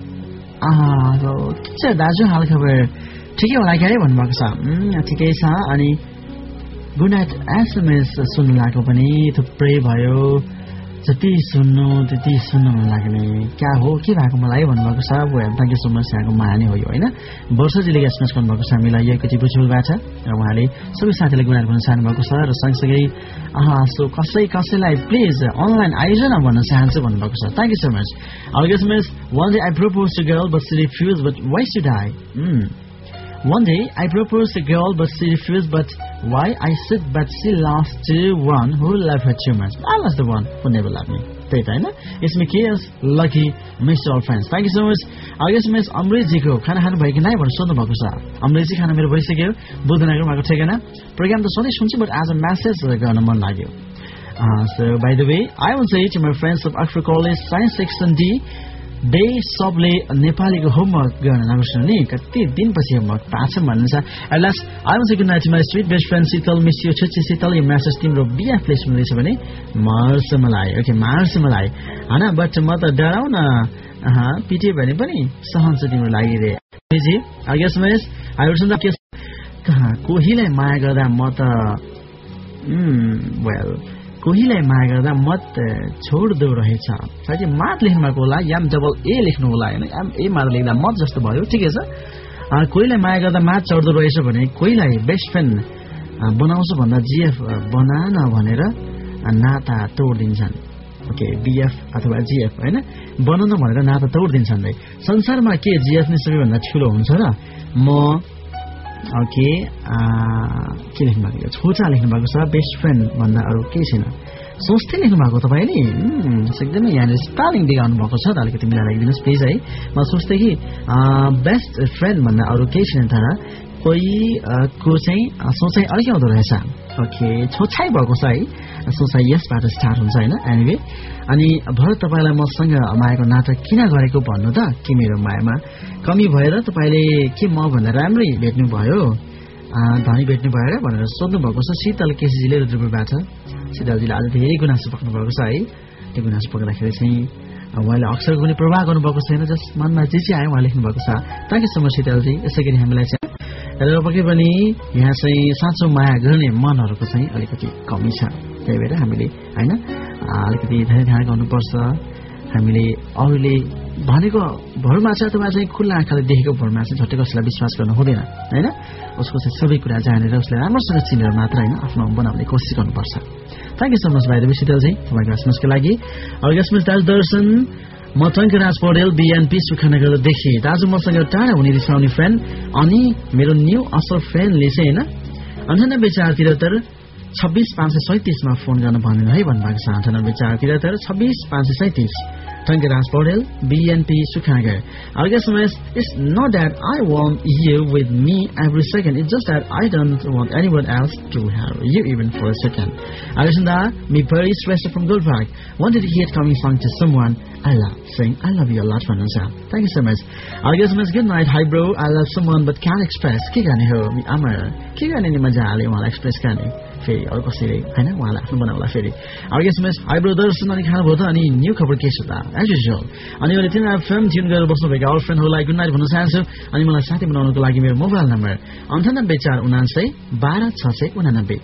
के छ दाजु हाल खबर ठिकै होला क्या भन्नुभएको छ ठिकै छ अनि गुड नाइट एसएमएस सुन्नु लागेको पनि थुप्रै भयो जति सुन्नु त्यति सुन्नु मन लाग्ने क्या हो के भएको मलाई भन्नुभएको छ थ्याङ्क यू सो मच यहाँको माया हो यो होइन वर्षजीले एसएमएस गर्नुभएको छ हामीलाई योकति बुझ्नुभएको छ र उहाँले सबै साथीलाई गुड नाइट भन्न चाहनुभएको छ र सँगसँगै सो कसैलाई प्लिज अनलाइन आइज न भन्न चाहन्छु भन्नुभएको छ थ्याङ्क यू सो मच अर्गेसमेस one day I proposed to a girl but she refused but why should I One day I proposed to a girl but she refused but why I said but she lost to one who loved her too much I was the one who never loved me त्यही त होइन It's me chaos lucky miss all friends Thank you so much अर्गेसमेस अमृतजीको खाना खानु भयो कि नै भनेर सोध्नु भएको छ अमृतजी खाना मेरो भइसक्यो बुधनगर भएको ठेगाना प्रोग्राम त सधैँ सुन्छु बट आज म्यासेज गर्न मन लाग्यो So by the way I will say to my friends of Oxford College Science Section D दे सबले नेपालीको होमवर्क गर्न नबिर्सनु नि कति दिनपछि होमवर्क पाछ भन्नुहुन्छ at last I was good night my sweet best friend Sheetal miss you छुच्ची शीतल यो मेसेज तिम्रो बिएफ प्लेस हुँदैछ भने मार्छ मलाई ओके मार्छ मलाई हैन बट म त डराउन पिटे भने पनि सहन्छ तिम्रो लागि रे जी I guess miss I was के कोहीलाई माया गर्दा म त वेल कोहीलाई माया गर्दा मत छोड्दो रहेछ साथै मात लेख्नु भएको होला एम डबल ए लेख्नु होला हैन एम ए मात्र लेख्दा मत जस्तो भयो ठिकै छ कोहीलाई माया गर्दा मात छोड्दो रहेछ भने कोहीलाई बेस्ट फ्रेन्ड बनाउँछु भन्दा जीएफ बनान भनेर नाता तोड्दिन्छन् ओके बीएफ अथवा जीएफ हैन बनाउन भनेर नाता तोड्दिन्छन् रे संसारमा के जीएफ नै सबैभन्दा ठुलो हुन्छ र म ओके के लेख्नु भएको छोटा लेख्नु भएको छ बेस्ट फ्रेन्ड भन्दा अरू केही छैन सोच्दै लेख्नु भएको तपाईँले एकदमै यहाँनिर स्पेलिङ देखाउनु भएको छ अलिकति मिलाएर राखिदिनुहोस् प्लिज है म सोच्दै कि बेस्ट फ्रेन्ड भन्दा अरू केही छैन तर कोही को चाहिँ सोचाइ अलिक आउँदो रहेछ ओके छोचाइ भएको छ है सोचाइ यसबाट स्टार्ट हुन्छ होइन एनिवे अनि भर तपाईँलाई मसँग मायाको नाटक किन गरेको भन्नु त कि मेरो मायामा कमी भएर तपाईँले के म भन्दा राम्रै भेट्नु भयो धनी भेट्नु भएर भनेर सोध्नु भएको छ शीतल केसीजीले रुद्रपुरबाट शीतलजीले आज धेरै गुनासो पक्नु भएको छ है त्यो गुनासो पक्दाखेरि चाहिँ उहाँले अक्षरको पनि प्रभाव गर्नुभएको छैन जस मनमा जे चाहिँ आयो उहाँ लेख्नु भएको छ थ्याङ्क यू सो मच शीतलजी यसै गरी हामीलाई चाहिँ र पक्कै पनि यहाँ चाहिँ साँचो माया गर्ने मनहरूको चाहिँ अलिकति कमी छ त्यही भएर हामीले होइन अलिकति धेरै ध्यान गर्नुपर्छ हामीले अरूले भनेको भरमा छ अथवा चाहिँ खुल्ला आँखाले देखेको भरमा चाहिँ झट्टै कसैलाई विश्वास गर्नु हुँदैन होइन उसको चाहिँ सबै कुरा जानेर उसले राम्रोसँग चिनेर मात्र होइन आफ्नो बनाउने कोसिस गर्नुपर्छ थ्याङ्क यू सो मच भाइ शीतलजी तपाईँको एसएमएसको लागि अर्को एसएमएस दाजु दर्शन म टङ्कराज पौडेल BNP सुखनगरदेखि दाजु मसँग टाढा हुने रिसाउने फ्रेन्ड अनि मेरो न्यू असल फ्रेन्डले चाहिँ हैन 98 473 मा फोन गर्न भन्नु है भन्नुभएको छ 98 473 Tankaraj Paudel BNP Sukhnagar Our guest SMS is not that I want you with me every second, it's just that I don't want anyone else to have you even for a second. Alexander, me very stressed from Goldberg. Wanted to hear it coming song to someone I love, saying I love you a lot, Vanessa. Thank you so much. Our guest SMS, good night. Hi bro, I love someone but can't express. के गर्ने हो me अमर के गर्ने नि मजाले उहाँलाई express गर्ने फेरि अरु कसरी हैन उहाँलाई आफ्नो बनाउला फेरि Our guest SMS, hi bro, दर्शन अनि खाना भयो त अनि न्यू खबर के छ त as usual. अनि मैले तिनीहरु FM ट्युन गरेर बस्नु भएको आवर फ्रेन्डहरुलाई गुड नाइट भन्न चाहन्छु अनि मलाई साथी बनाउनको लागि मेरो मोबाइल नम्बर 9849916689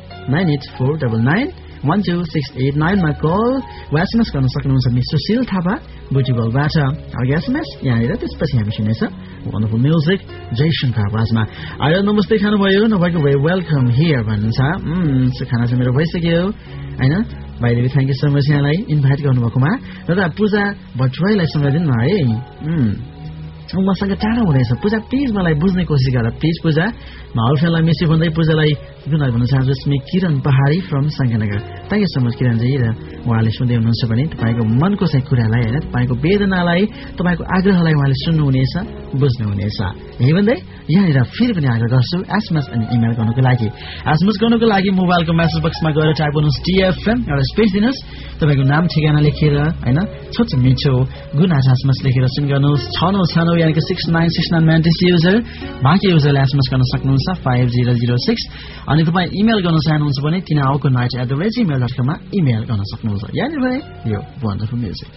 98499 मा कल वा एसएमएस गर्न सक्नुहुन्छ मिस सुशील थापा बुटिबलबाट Our guest SMS यहाँनिर त्यसपछि हामी सुनेछौं वन्डरफुल म्युजिक जयशंकर आवाजमा आयो नमस्ते खानुभयो नभएको भए वेलकम हियर भन्नुहुन्छ खाना चाहिँ मेरो भइसक्यो हैन By the way, thank you so much यहाँलाई इन्भाइट गर्नुभएकोमा र पूजा भट्टराईलाई समय दिनु है मसँग टाढा हुँदैछ पूजा प्लिज मलाई बुझ्ने कोसिस गर प्लिज पूजा म अल्फेलाई मेसी भन्दै पूजालाई गुड नाइट भन्न चाहन्छु स्मी Kiran Pahadi from Shankarnagar thank you so much Kiran ji र उहाँले सुन्दै हुनुहुन्छ भने तपाईको मनको चाहिँ कुरालाई हैन तपाईको वेदनालाई तपाईको आग्रहलाई उहाँले सुन्नुहुनेछ बुझ्नुहुनेछ यही भन्दै यहाँनिर फेरि पनि आग्रह गर्छु एसएमएस अनि इमेल गर्नुको लागि एसएमएस गर्नुको लागि मोबाइलको मेसेज बक्समा गएर टाइप गर्नुस् TFM एउटा स्पेस दिनुस् तपाईको नाम ठेगाना लेखेर हैन छोटो मिठो गुना एसएमएस लेखेर सेन्ड गर्नुस् 696 यानी 6969 मेन्टेस युजर बाँकी युजरले एसएमएस गर्न सक्नुहुन्छ 5006 अनि तपाई इमेल गर्न चाहनुहुन्छ भने tinauko@gmail.com मा इमेल गर्न सक्नुहुन्छ यानी भने यो wonderful music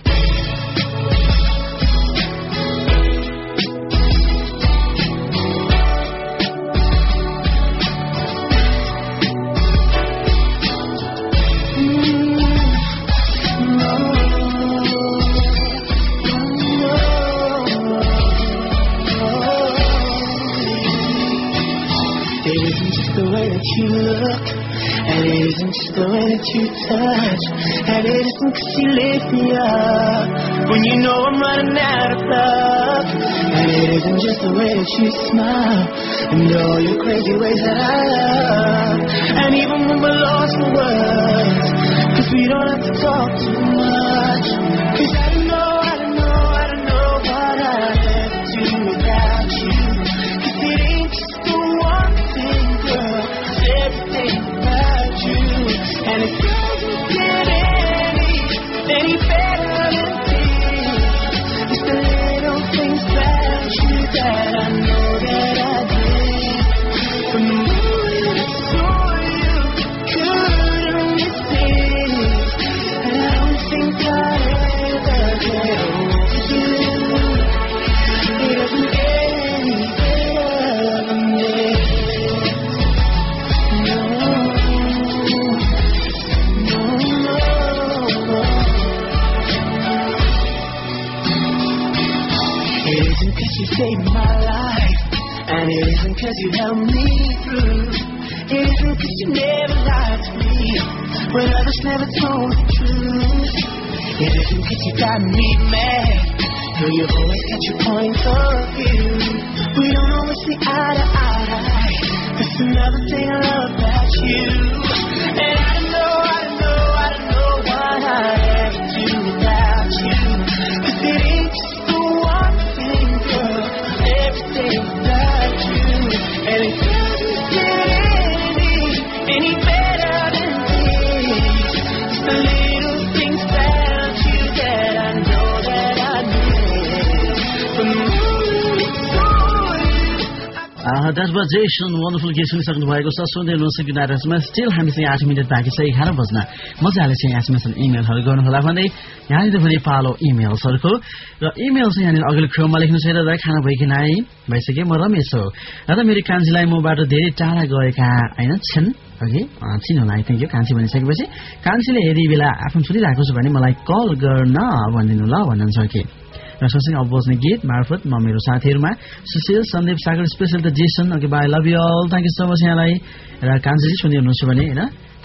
You look, and it isn't just the way that you touch, and it isn't 'cause you lift me up when you know I'm running out of love, and it isn't just the way that you smile and all your crazy ways that I love, and even when we're lost for words, 'cause we don't have to talk too much, 'cause I don't know what I'd ever do without you, 'cause it ain't just the one thing, girl. Everything about you, and it doesn't get any better than this. It's the little things about you that I know that I did. From the moment I saw you, couldn't resist, and I don't think I'd ever get over you. It doesn't get any better than this. You saved my life, and it isn't 'cause you helped me through. It isn't 'cause you never lied to me when others never told the truth. It isn't 'cause you got me mad, though you've always got your point of view. We don't always see eye to eye. That's another thing I love about you. And I don't know what I'd ever do without you, 'cause it ain't just the one thing, girl. Everything about you, and it doesn't get any better than this. It's the little things about you that I know that I need. From the moment I saw you. That was Jason, wonderful gifts सुनिसक्नु भएको छ सुन्दै हुनुहुन्छ कि नाटकमा still हामीसँग 8 minute बाँकी छ 11 बज्न मजाले चाहिँ एसएमएस अनि इमेलहरु गर्नु होला भन्दै यहाँनिर पनि पालो इमेल्सहरुको र इमेल चाहिँ यहाँनिर अघिल्लो क्रममा लेख्नु छ र खाना भइकिन है भइसक्यो म रमेश हो र मेरो कान्छीलाई मबाट धेरै टाढा गएका हैन छन् अघि चिन्नुलाई आई थिंक यो कान्छी भनिसकेपछि कान्छीले यदि बेला आफ्नो सुनिरहेको छ भने मलाई कल गर्न भनिदिनु ल भन्नुहुन्छ कि र सँगसँगै अब बज्ने गीत मार्फत म मेरो साथीहरुमा Sushil Sandeep Sagar special the Jason okay bye love you all thank you so much यहाँलाई र कान्छी सुन्दै हुनुहुन्छ भने हैन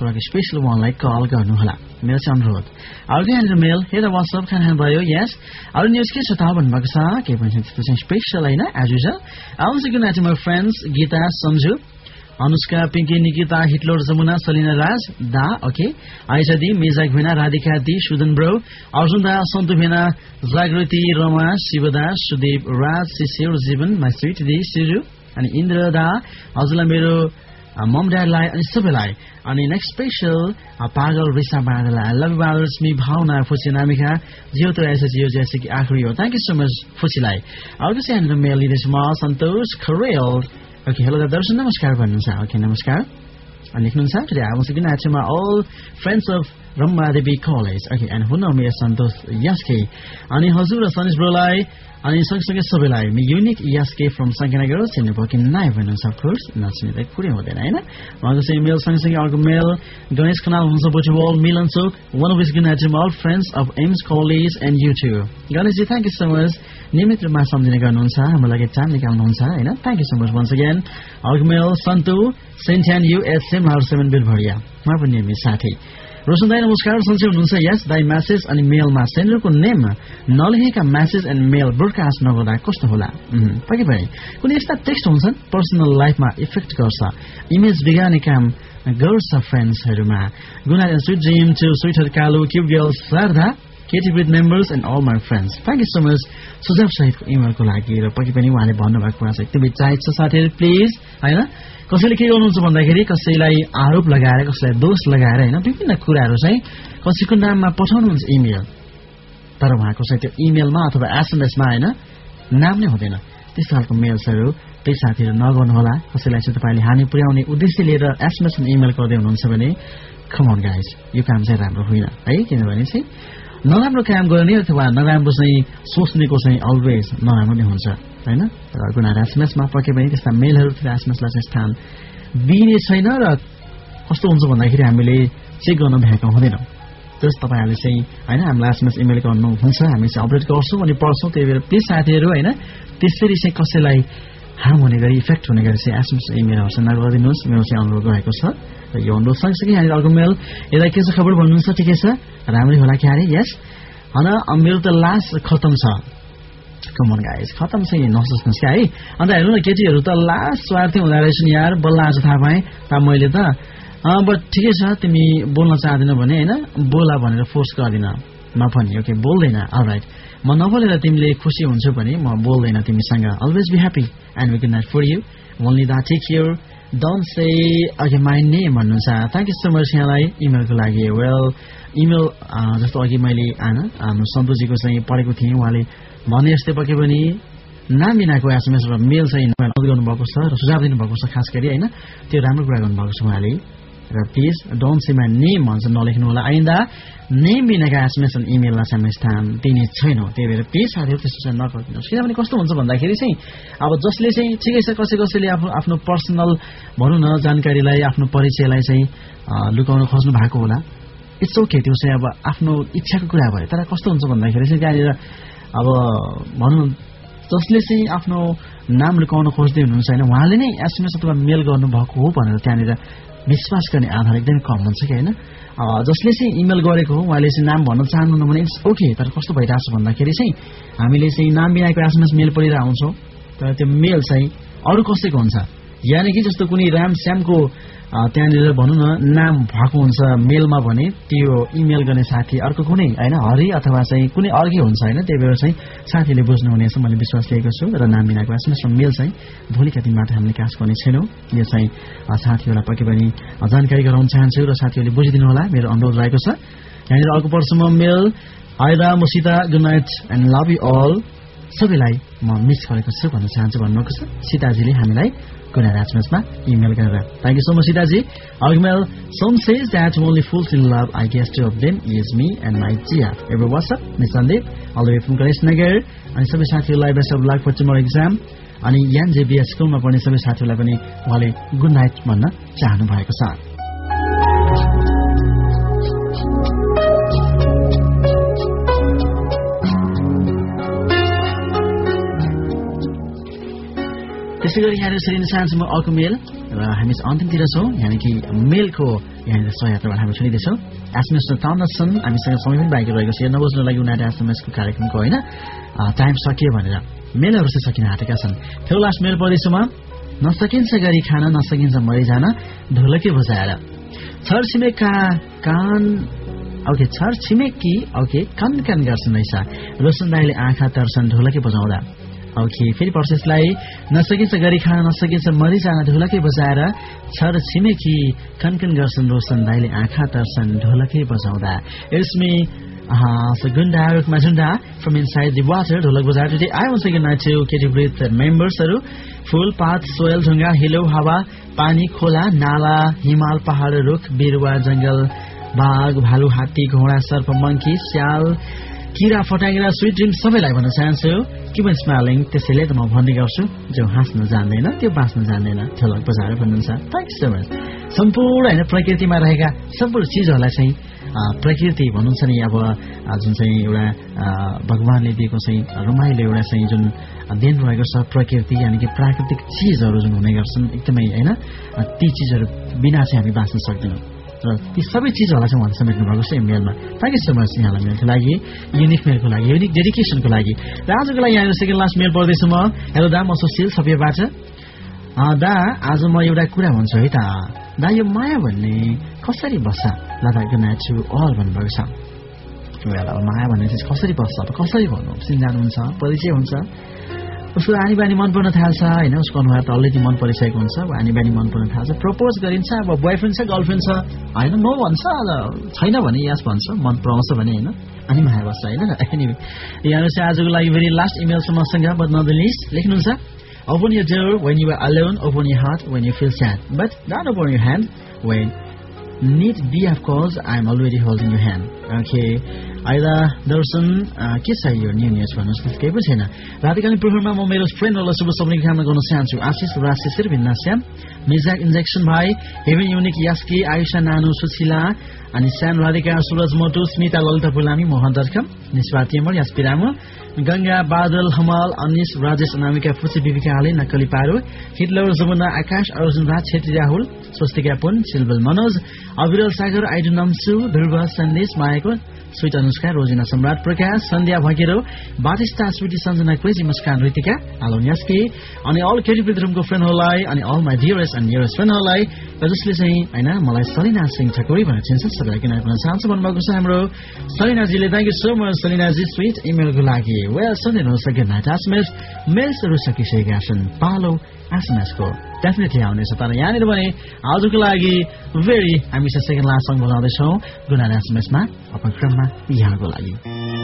तर स्पेशल वानलाई कल गर्नुहोला मेरो चाहिँ अनुरोध अर्को यहाँनिर मेल हेर वाट्सएप खाना भयो यस अरू न्युज के छ त भन्नुभएको छ के भन्छ त्यो चाहिँ स्पेशल होइन एज युजल आउँछ good night my friends Gita Samjhu Anushka Pinky Nikita Hitler Jamuna Salina Raj दा ओके आइसा दी मेजा भेना राधिका दी सुदन ब्रो अर्जुन दा सन्तु भेना जागृति रमा शिवदास सुदीप राज शिशिर जीवन माई स्वीट दी सिरु अनि इन्द्र दा हजुरलाई मेरो मम ड्याडलाई अनि सबैलाई अनि नेक्स्ट स्पेशल पागल रिसा बादलाई लभ बादर्स मी भावना फुसी नामिका जियो तो ऐसे जियो जैसे कि आखिरी हो थैंक यू सो मच फुसीलाई अर्को चाहिँ हाम्रो मेल लिँदैछु म सन्तोष खरेल ओके हेलो दर्शन नमस्कार भन्नुहुन्छ ओके नमस्कार अनि लेख्नुहुन्छ today I want to give to my all friends of रम्मा Devi college okay and who know me Santosh यस्के अनि हजुर सनिस ब्रोलाई अनि सँगसँगै सबैलाई मी युनिक यस्के फ्रम सङ्केनगर चिन्नुभयो कि नाइ भन्नुहुन्छ अफकोर्स नचिने त कुरै हुँदैन होइन उहाँको चाहिँ मेल सँगसँगै अर्को मेल गणेश खनाल हुनुहुन्छ बोटुवल मिलन चोक one of his good night to all friends of AIMS college and YouTube गणेशजी थ्याङ्क यू सो मच नियमित रूपमा सम्झिने गर्नुहुन्छ हाम्रो लागि टाइम निकाल्नुहुन्छ होइन thank you so much once again अर्को मेल सन्तु सेन्ट्यान युएसए मार 7 बिल भरिया म पनि नियमित साथी रोशन दाई नमस्कार सन्चै हुनुहुन्छ यस दाई म्यासेज अनि मेलमा सेन्डरको नेम नलेखेका म्यासेज एन्ड मेल ब्रोडकास्ट नगर्दा कस्तो होला पक्कै पनि कुनै यस्ता टेक्स्ट हुन्छन् पर्सनल लाइफमा इफेक्ट गर्छ इमेज बिगार्ने काम गर्छ फ्रेन्ड्सहरूमा good night and sweet dream to स्विटर कालु क्युब गर्ल्स शारदा केटी ब्रिड members and all my friends thank you so much सुझाव सहितको इमेलको लागि र पक्कै पनि उहाँले भन्नुभएको कुरा चाहिँ एकदमै चाहिएको छ साथीहरू प्लिज होइन कसैले के गर्नुहुन्छ भन्दाखेरि कसैलाई आरोप लगाएर कसैलाई दोष लगाएर होइन विभिन्न कुराहरू चाहिँ कसैको नाममा पठाउनुहुन्छ इमेल तर उहाँको चाहिँ त्यो इमेलमा अथवा एसएमएसमा होइन नाम नै हुँदैन त्यस्तो खालको मेल्सहरू त्यही साथीहरू नगर्नुहोला कसैलाई चाहिँ तपाईँले हानि पुर्याउने उद्देश्य लिएर एसएमएस अनि इमेल गर्दै हुनुहुन्छ भने कम अन गाइज यो काम चाहिँ राम्रो होइन है किनभने चाहिँ नराम्रो काम गर्ने अथवा नराम्रो चाहिँ सोच्नेको चाहिँ अलवेज नराम्रो नै हुन्छ होइन तर कुनै एसएमएसमा पक्कै पनि त्यस्ता मेलहरू एसएमएसलाई चाहिँ स्थान दिइने छैन र कस्तो हुन्छ भन्दाखेरि हामीले चेक गर्न भ्याएका हुँदैनौँ जस तपाईँहरूले चाहिँ होइन हामीलाई एसएमएस इमेल गर्नुहुन्छ हामी चाहिँ अपडेट गर्छौँ अनि पढ्छौँ त्यही भएर प्लिज साथीहरू होइन त्यसरी चाहिँ कसैलाई हार्म हुने गरी इफेक्ट हुने गरी चाहिँ एसएमएस इमेलहरू चाहिँ नगरिदिनुहोस् मेरो चाहिँ अनुरोध रहेको छ र यो अनुरोध सँगसँगै यहाँनिर अर्को मेल यता के छ खबर भन्नुहुन्छ ठिकै छ राम्रै होला क्या अरे यस होइन मेरो त लास्ट खतम छ कमन गाइज खतम चाहिँ नसोच्नुहोस् क्या है अन्त हेर्नु न केटीहरू त लास्ट स्वार्थी हुँदो रहेछ नि यार बल्ल आज थाहा पाएँ मैले त बट ठिकै छ तिमी बोल्न चाहँदैन भने होइन बोला भनेर फोर्स गर्दिन नभनी ओके बोल्दैन अलराइट म नबोलेर तिमीले खुसी हुन्छ भने म बोल्दैन तिमीसँग always be happy and we good night for you only the take care don't say अघि माई नेम भन्नुहुन्छ थ्याङ्क यू सो मच यहाँलाई इमेलको लागि वेल इमेल जस्तो अघि मैले हाम्रो सन्तोषजीको चाहिँ पढेको थिएँ उहाँले भने जस्तै पक्कै पनि नाम बिनाको एसएमएस र मेल चाहिँ अनुरोध गर्नुभएको छ र सुझाव दिनुभएको छ खास गरी होइन त्यो राम्रो कुरा गर्नुभएको छ उहाँले र please don't say my name भन्छ नलेख्नु होला आइन्दा नेम बिनाका एसएमएस अनि इमेललाई चाहिँ स्थान दिने छैनौँ त्यही भएर प्लिज साथीहरू त्यस्तो चाहिँ नगरिदिनुहोस् किनभने कस्तो हुन्छ भन्दाखेरि चाहिँ अब जसले चाहिँ ठिकै छ कसैले आफ्नो पर्सनल भनौँ न जानकारीलाई आफ्नो परिचयलाई चाहिँ लुकाउन खोज्नु भएको होला इट्स ओके त्यो चाहिँ अब आफ्नो इच्छाको कुरा भयो तर कस्तो हुन्छ भन्दाखेरि चाहिँ त्यहाँनिर अब भनौँ जसले चाहिँ आफ्नो नाम लुकाउन खोज्दै हुनुहुन्छ होइन उहाँले नै एसएमएस अथवा मेल गर्नुभएको हो भनेर त्यहाँनिर विश्वास गर्ने आधार एकदमै कम हुन्छ कि होइन जसले चाहिँ इमेल गरेको हो उहाँले चाहिँ नाम भन्न चाहनुहुन्न भने इट्स ओके तर कस्तो भइरहेको छ भन्दाखेरि चाहिँ हामीले चाहिँ नाम बिनाको एसएमएस मेल पढिरहेको हुन्छौँ तर त्यो मेल चाहिँ अरू कसैको हुन्छ यानि कि जस्तो कुनै राम श्यामको त्यहाँनिर भनौँ न नाम भएको हुन्छ मेलमा भने त्यो इमेल गर्ने साथी अर्को कुनै होइन हरि अथवा चाहिँ कुनै अर्कै हुन्छ होइन त्यही भएर चाहिँ साथीले बुझ्नुहुनेछ मैले विश्वास लिएको छु र नाम बिनाको एसएमएस र मेल चाहिँ भोलिका दिनबाट हामीले कास्ट गर्ने छैनौँ यो चाहिँ साथीहरूलाई पक्कै पनि जानकारी गराउन चाहन्छु र साथीहरूले बुझिदिनु होला मेरो अनुरोध रहेको छ यहाँनिर अर्को पर्समा मेल आइदा मुसिता good night and love you all सबैलाई म मिस गरेको छु भन्न चाहन्छु भन्नुभएको छ सीताजीले हामीलाई कुनै एसएमएसमा इमेल गरेर थ्याङ्क यू सो मच सीताजी अर्को some says that only fools in love I guess two of them is me and my GF ever what's up Miss Sandeep all the way from Karishnagar अनि सबै साथीहरूलाई best of luck for tomorrow exam अनि NJBS स्कुलमा पढ्ने सबै साथीहरूलाई पनि उहाँले गुड नाइट भन्न चाहनु भएको छ त्यसै गरी यहाँनिर सरिन चाहन्छु म अर्को मेल र हामी अन्तिमतिर छौँ यानि कि मेलको यहाँनिर सहयात्राबाट हामी सुनिँदैछौँ एसएमएस टर्नसन हामीसँग समय पनि बाँकी रहेको छ यो नबुझ्नु लागि उनीहरूले एसएमएसको कार्यक्रमको होइन टाइम सकियो भनेर मेलहरू चाहिँ सकिन आँटेका छन् फेरि लास्ट मेल पढ्दैछौँ नसकिन्छ गरी खान नसकिन्छ मरिजान ढोलकी बजाएर छरछिमेकका कान ओके छरछिमेकी ओके कन कन गर्छन् रहेछ रोशन दाईले आँखा तर्छन् ढोलकी बजाउँदा ओके फेरि पर्सेसलाई नसकिन्छ गरी खान नसकिन्छ मरिजान ढोलकी बजाएर छरछिमेकी कनकन गर्छन् रोशन दाईले आँखा तर्छन् ढोलकी बजाउँदा इट्समी so Gunda Majunda from inside the water ढोलक बजाएर today I want to say good night to Katie Breath members full path soil ढुङ्गा हिलो हावा पानी खोला नाला हिमाल पहाड रुख बिरुवा जंगल बाघ भालु हात्ती घोडा सर्प मंकी स्याल किरा फटाङ्ग्रा स्वीट ड्रिम सबैलाई भन्न चाहन्छु किप स्माइलिङ त्यसैले त म भन्ने गर्छु जो हाँस्न जान्दैन त्यो बाँच्न जान्दैन ढोलक बजाएर भन्नुहुन्छ थ्याङ्क्स सो मच सम्पूर्ण हैन प्रकृतिमा रहेका सम्पूर्ण चीजहरुलाई चाहिँ प्रकृति भन्नुहुन्छ नि अब जुन चाहिँ एउटा भगवानले दिएको चाहिँ रमाइलो एउटा चाहिँ जुन देन रहेको छ प्रकृति यानि कि प्राकृतिक चीजहरु जुन हुने गर्छन् एकदमै हैन ती चीजहरु बिना चाहिँ हामी बाँच्न सक्दैनौं र ती सबै चीजहरुलाई चाहिँ उहाँले समेट्नु भएको छ मेलमा थ्यांक यू सो मच यहाँलाई मेलको लागि युनिक मेलको लागि युनिक डेडिकेसनको लागि र आजको लागि यहाँ सेकेन्ड लास्ट मेल पढ्दैछु म हेलो दा म सुशील सपियाबाट दा आज म एउटा कुरा भन्छु है त दा यो माया भन्ने कसरी बस्छ लादा गनाछु अल भन्नुभएको छ अब माया भन्ने चाहिँ कसरी बस्छ अब कसरी भन्नु सिन्जानुहुन्छ परिचय हुन्छ उसको आनी बानी मन पर्न थाल्छ हैन उसको अनुहार त अलरेडी मन परिसकेको हुन्छ अब आनी बानी मन पर्न थाल्छ प्रपोज गरिन्छ अब बोयफ्रेन्ड छ गर्लफ्रेन्ड छ हैन नो भन्छ छैन भने यस भन्छ मन पराउँछ भने हैन अनि माया बस्छ हैन एनीवे यहाँ चाहिँ आजको लागि भेरी लास्ट इमेल छ मसँग बट नट द लिस्ट लेख्नुहुन्छ Open your door when you are alone, open your heart when you feel sad. But don't open your hand when need be, of course, I'm already holding your hand. Okay. Aida Darsan, के छ यो new news भन्नुस् केही पनि छैन रातिकालीन प्रोग्राममा म मेरो फ्रेन्डहरुलाई शुभ शुभकामना गर्न चाहन्छु आशिष राशिष भिन्ना श्याम मिजाक इन्जेक्सन भाइ हेभन युनिक यास्की आयुषा नानु सुशीला अनि श्याम राधिका सुरज मोटु स्मिता ललिता पुलामी मोहन दर्कम निस्वाती मर यास्पिरामु गंगा बादल हमाल अनिश राजेश अनामिका फुसी बिबिका हाले नकली पारो हिटलर जमुना आकाश अर्जुन राज छेत्री राहुल स्वस्तिका पुन सिल्बल मनोज अविरल सागर आइडु नम्सु ध्रुव सन्देश मायाको स्वीट अनुष्का रोजिना सम्राट प्रकाश सन्ध्या भगेरो Batista sweetie Sanjana crazy Muskan Ritika alone यास्की अनि अल केटीप्रित रुमको फ्रेन्डहरुलाई अनि all my dearest and nearest फ्रेन्डहरुलाई जसले चाहिँ हैन मलाई सलिना सिंह ठकुरी भनेर चिन्छ सबैलाई किन भन्न चाहन्छु भन्नुभएको छ हाम्रो सलिनाजीले थ्यांक यू सो मच सलिनाजी स्वीट इमेलको लागि वेल सुनिनुहोस् अघि नाइट एसएमएस मेल्सहरु सकिसकेका छन् पालो एसएमएसको डेफिनेटली आउनेछ तर यहाँनिर भने आजको लागि भेरी हामी सेकेन्ड लास्ट सङ बजाउँदैछौँ गुना एसएमएसमा अपन क्रममा यहाँको लागि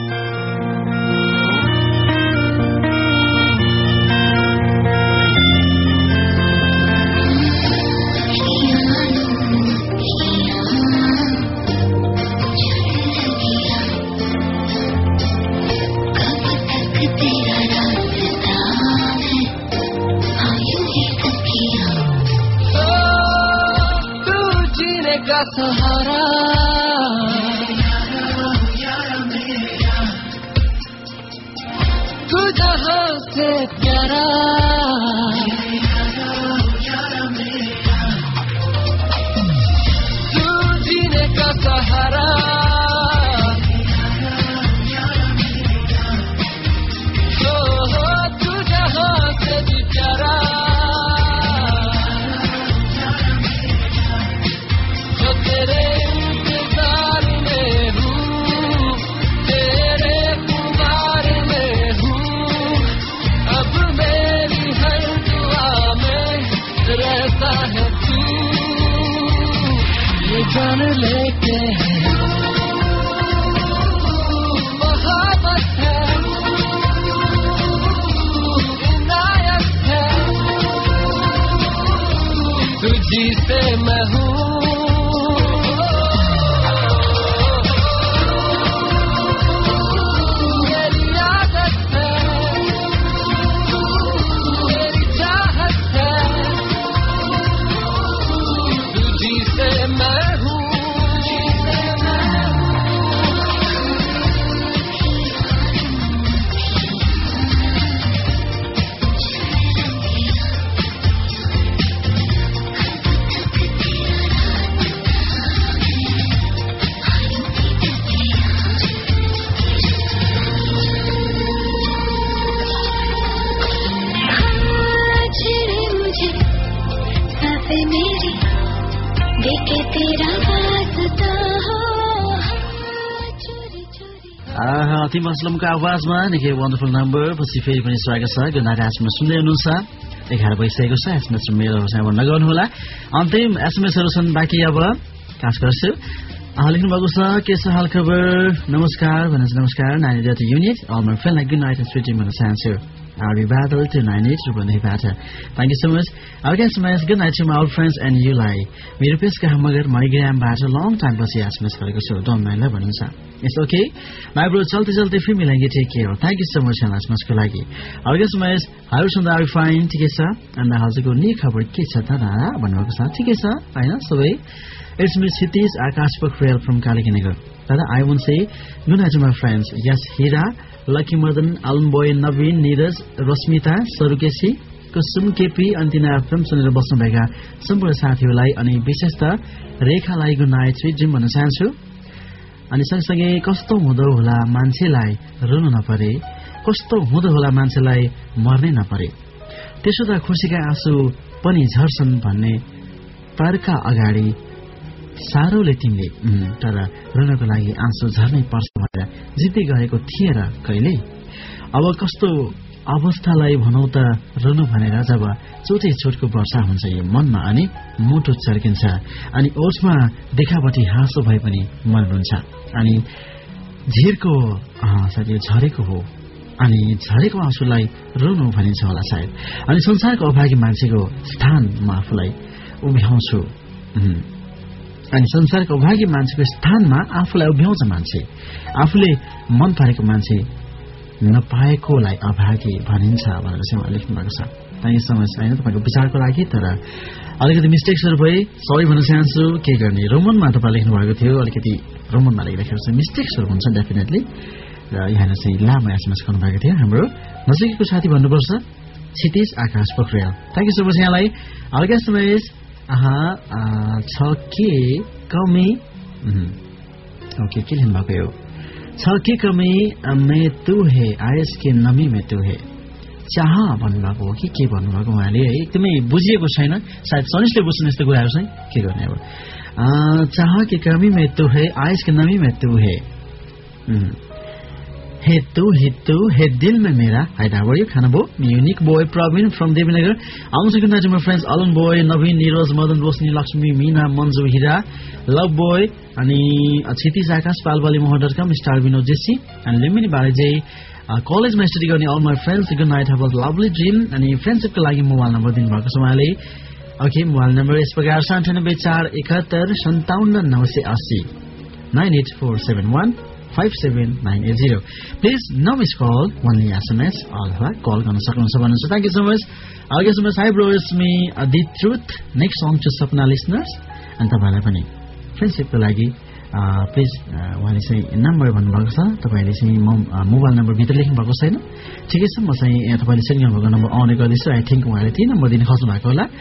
सहारा तू जहां से प्यारा तू जीने का सहारा तू जहां से भी प्यारा तेरे इंतजार में हूँ तेरे पुकार में हूँ अब मेरी हर दुआ में रहता है तू ये जान लेके मोहब्बत है इनायत है तुझी से मैं हूँ तिम असलमको आवाजमा निकै वन्डरफुल नम्बर पछि फेरि पनि स्वागत छ गुड नाइट एसएमएस सुन्दै हुनुहुन्छ 11 भइसकेको छ एसएमएस मेल नगर्नुहोला अन्तिम एसएमएसहरू छन् बाँकी अब खास गर्छु लेख्नु भएको छ के छ हाल खबर नमस्कार भन्नुहुन्छ नमस्कार 98 unit all my friend good night and sweet dream भन्न चाहन्छु I'll be battle to 98 Ruben Hibata. Thank you so much. I'll get SMS. Good night to my old friends and you lie. मेरो पेशका हमगर MoneyGram बाट long time पछि SMS गरेको छु don't mind ल भन्नुहुन्छ. It's okay. My bro चल्दै चल्दै फेरि मिलाइगे take care. Thank you so much SMS को लागि. I'll get SMS. हाउ सुन्दा are fine ठिकै छ अनि हालको नि खबर के छ त भन्नुभएको छ ठिकै छ हैन सबै It's me Sitish Akash Pokhriel from Kalinganagar. Tada I won't say good night to my friends. Yes Hira Lucky Madan, Alan Boy, Naveen, Neeraj, Rosmita, Sarukesi, Kusum KP, Antina from Sunil Boston Bega, Sumpur Sathulai, and Bishesta, Rekha Lai good night, sweet Jim on the Sansu, and the Sansage, Costo Mudola, Mansilai, Rununa Pare, Costo Mudola Mansilai, Marina Pare. Tishuda Kusika Asu, Pani Harson Pane, Parka Agari. सारोले तिमीले तर रुनको लागि आँसु झर्नै पर्छ भनेर जित्दै गएको थिए र कहिले अब कस्तो अवस्थालाई भनौ त रुनु भनेर जब चोटै चोटको वर्षा हुन्छ यो मनमा अनि मुटु चर्किन्छ अनि ओठमा देखापट्टि हाँसो भए पनि मन रुन्छ अनि झिरको साथी झरेको हो अनि झरेको आँसुलाई रुनु भनिन्छ होला सायद अनि संसारको अभागी मान्छेको स्थानमा आफूलाई उभ्याउँछु अनि संसारको अभागी मान्छेको स्थानमा आफूलाई उभ्याउँछ मान्छे आफूले मन पारेको मान्छे नपाएकोलाई अभागी भनिन्छ भनेर चाहिँ लेख्नु भएको छ थ्याङ्क सो मच हैन तपाईको विचारको लागि तर अलिकति मिस्टेक्सहरु भए सरी भन्न चाहन्छु के गर्ने रोमनमा तपाईले लेख्नु भएको थियो अलिकति रोमनमा लेख्दाखेरि चाहिँ मिस्टेक्सहरु हुन्छ डेफिनेटली र यहाँ चाहिँ लामो एसएमएस गर्नु भएको थियो हाम्रो नजिकको साथी भन्नुपर्छ Kshitij Akash Pokharel thank you so much यहाँलाई अर्को एसएमएस छ के कमी ओके के लेख्नु भएको हो छ के कमी मैं तू है आयस के नमी में तू है चाह भन्नुभएको हो कि के भन्नुभएको उहाँले है एकदमै बुझिएको छैन सायद सनिसले बुझ्नु यस्तो कुराहरू चाहिँ के गर्ने अब चाह के कमी में तू है आयस के नमी में तू है तू है दिल में मेरा हाइड हाउ आर यू खाना बो unique boy Praveen from Devinagar आउनु सकिन night my friends alone boy Naveen Neeraj Madan Roshani Laxmi Meena Manju Hira love boy अनि क्षितिज आकाश पालबाली मोहडरकम स्टार विनोद जेसी अनि लिमिनी बारेजै कलेजमा स्टडी गर्ने all my friends good night have a lovely dream अनि फ्रेन्डशिपको लागि मोबाइल नम्बर दिनुभएको छ उहाँले ओके मोबाइल नम्बर यस प्रकार 9841715980 98471 57980 Please no miss call only SMS अथवा कल गर्न सक्नुहुन्छ भन्नुहुन्छ थ्यांक यू सो मच आगे so much hi bro it's me the truth next song to Sapna listeners अनि तपाईलाई पनि फ्रेन्डशिपको लागि प्लिज उहाँले चाहिँ नम्बर भन्नुभएको छ तपाईले चाहिँ मोबाइल नम्बर भित्र लेख्नु भएको छैन ठिकै छ म चाहिँ तपाईले सेन्ड गर्नुभएको नम्बर आउने गर्दैछु आई थिंक उहाँले त्यही नम्बर दिन खोज्नु भएको होला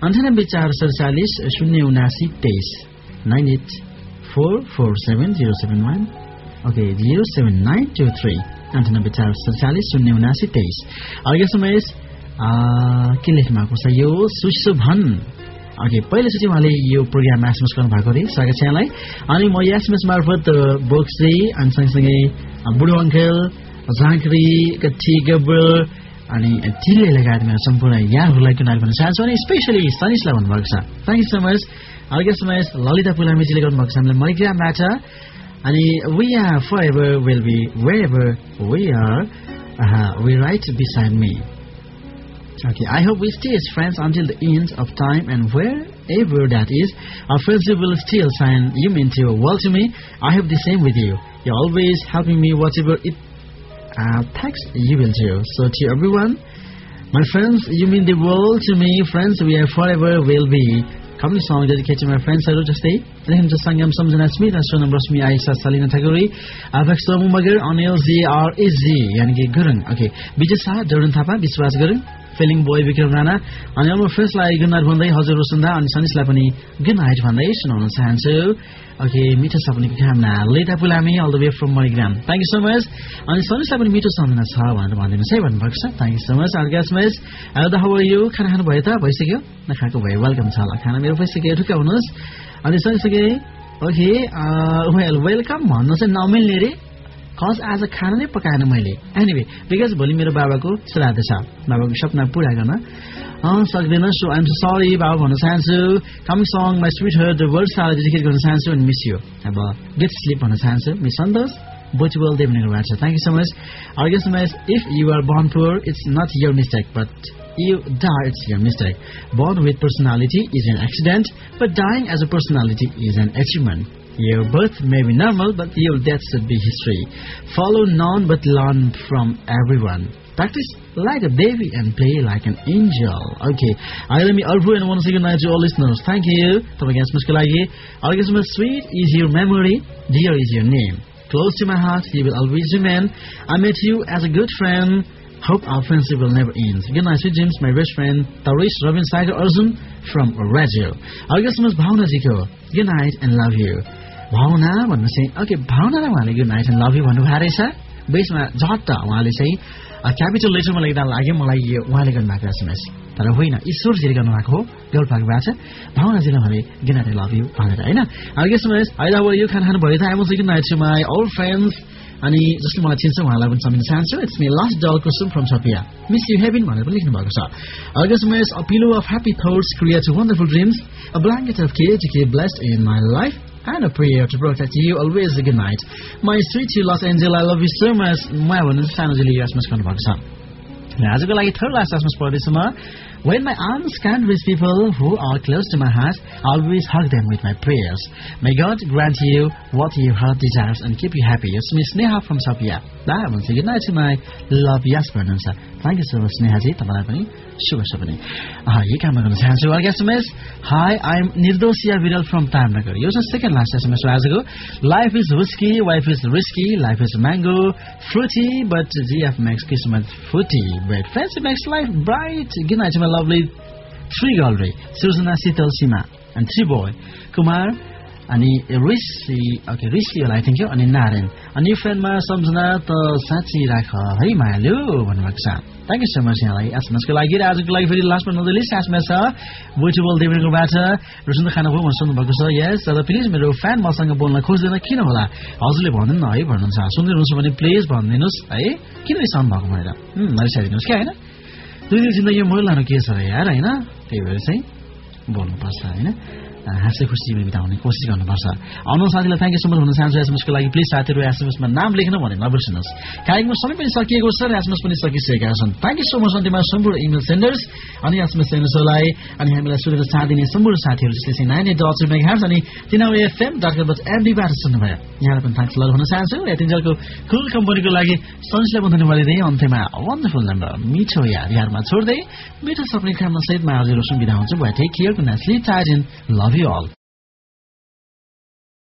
98447079844707 Okay, 07923 9844707923 अघि समय के लेख्नु भएको छ यो सुशोभन ओके पहिलोचोटि उहाँले यो प्रोग्राममा एसएमएस गर्नु भएको रे स्वागत छ यहाँलाई अनि म एसएमएस मार्फत बोक्सी अनि सँगसँगै बुढो अङ्कल झाँक्री कच्ची गब्बर अनि टिले लगायत मेरो सम्पूर्ण यहाँहरूलाई गुनाइट भन्न चाहन्छु अनि स्पेशली सनिसलाई भन्नुभएको छ थ्याङ्क यू सो मच अघि समय ललिता पुलामीजीले गर्नुभएको छ हामीलाई मरिग्रामबाट And we are forever will be wherever we are. We right beside me. Okay, I hope we stay as friends until the end of time, and wherever that is, our friendship will still shine. You mean to well to me. I hope the same with you. You're always helping me, whatever it takes. You will do. So to everyone, my friends, you mean the world to me. Friends, we are forever will be. Coming song dedicated to my friends जस्तै लेख्नु छ संगम सम्झना स्मित सोनम रश्मि आइसा सलिना ठकुरी अभक्ष Magar Anil ji R S G यानी कि Gurung okay Vijay Shah डरुन Thapa Biswas Gurung feeling boy Vikram Rana अनि हाम्रो फ्रेन्ड्सलाई गुड नाइट भन्दै हजुर रोसन्दा अनि सनिसलाई पनि गुड नाइट भन्दै सुनाउन चाहन्छु ओके मिठो सपनाको कामना लेटा पुलामी अल द वे फ्रम मरिग्राम थ्याङ्क यू सो मच अनि सनिसलाई पनि मिठो सम्झना छ भनेर भनिदिनुहोस् है भन्नुभएको छ थ्याङ्क यू सो मच अर्गस मच आउँदा हाउ आर यु खाना खानु भयो त भइसक्यो नखाएको भयो वेलकम छ होला खाना मेरो भइसक्यो ढुकाउनुहोस् अनि सँगसँगै ओके वेल वेलकम भन्नु चाहिँ नमिल्ने रे कज आज खाना नै पकाएन मैले एनीवे बिकज भोलि मेरो बाबाको श्राद्ध छ बाबाको सपना पूरा गर्न सक्दैन सो आइएम सो सरी बाबा भन्न चाहन्छु coming song my sweet heart world स्टारलाई डेडिकेट गर्न चाहन्छु अनि मिस यु अब गेट स्लिप भन्न चाहन्छु miss Santosh Beautiful Devanagara. Thank you so much. Our guest is, if you are born poor, it's not your mistake, but you die, it's your mistake. Born with personality is an accident, but dying as a personality is an achievement. Your birth may be normal, but your death should be history. Follow none, but learn from everyone. Practice like a baby and play like an angel. Okay. I am Arbu and I want to say good night to all listeners. Thank you. Our guest is, sweet is your memory, dear is your name. Close to my heart, you will always remain. I met you as a good friend. Hope our friendship will never end. Good night, sweet James, my best friend, Tarish Robin Sagar Arjun from Radio. Our guest is Bhavna Jiko. Good night and love you. Bhavna, what am I saying? Okay, Bhavna, good night and love you. What do you say? Basically, Jota, what I say? A capital letter मलाई दाल लाग्यो मलाई यो उहाँले गर्नुभएको SMS तर होइन ईश्वरजीले गर्नुभएको हो गौरपाको भाषा भावनाजीले भने गुड नाइट लभ यु भनेर हैन अब एसएमएस अहिले अब यो खाना खानु भयो त I want to good night to my old friends अनि जसले मलाई चिन्छ उहाँलाई पनि सम्झिन चाहन्छु it's me last doll Kusum from सपिया मिस यु हेभन भनेर पनि लेख्नु भएको छ अब SMS a pillow of happy thoughts creates wonderful dreams a blanket of care to keep blessed in my life and a prayer to protect you always. Good night, my sweet Los Angeles. I love you so much. My one is San Jose. Asmas kan bhagsa. As I like third last Asmas pardisma. When my arms can't reach people who are close to my heart, I always hug them with my prayers. May God grant you what your heart desires and keep you happy. It's Miss Neha from Sapia. I want to say good night to my love Yasper. Thank you so much, Nehaji. Tamalai pani. Shuba shabani. You can make a chance to our SMS. Hi, I'm Nirdosia Viral from Tamnagar. Here's the second last SMS as ago. Life is whiskey, wife is risky, life is mango, fruity, but GF makes Kismet fruity. But fancy makes life bright. Good night to my lovely three gallery, Susana Sital Sima, and three boy, Kumar, अनि Rishi okay ऋषिलाई thank you अनि नारायण अनि फ्रेन्डमा सम्झना त साँच्ची राख है मायालु भन्नुभएको छ थ्यांक यू सो मच यहाँलाई एसएमएसको लागि र आजको लागि फेरि लास्टमा नदिले एसएमएस छ ब्युटिफुल देवरकोबाट रुसुन खाना भयो भन्नु भएको छ यस तर प्लिज मेरो फ्यान मसँग बोल्न खोज्दैन किन होला हजुरले भन्नु न है भन्नुहुन्छ सुन्दिनुहुन्छ भने प्लिज भन्दिनुस् है किन रिसाउनु भएको भनेर नरिसाइदिनुस् के हैन दुई दिन जिन्दगी मोल लानु के छ र यार हैन त्यही भएर चाहिँ बोल्नु पर्छ हैन हाँसे खुसी बिताउने कोसिस गर्नुपर्छ आउनु साथीलाई थ्यांक यू सो मच भन्न चाहन्छु एसएमएसको लागि प्लिज साथीहरु एसएमएसमा नाम लेख्नु भने नबिर्सनुस् कार्यक्रम समय पनि सकिएको छ र एसएमएस पनि सकिसकेका छन् थ्यांक यू सो मच अन्तिममा सम्पूर्ण इमेल सेन्डर्स अनि एसएमएस सेन्डर्सलाई अनि हामीलाई सुनेर साथ दिने सम्पूर्ण साथीहरु जसले चाहिँ 98.3 मेगाहर्ज अनि tinawfm.com.md बाट सुन्नुभयो यहाँलाई पनि थ्यांक्स लभ भन्न चाहन्छु यतिन्जेलको कुल कम्पनीको लागि सन्चलाई पनि धन्यवाद दिँदै अन्त्यमा वन्डरफुल नम्बर मिठो यादमा छोड्दै मिठो सपना खाना सहित म आज रोशन बिदा हुन्छु bye take care good night sleep tight and love you all.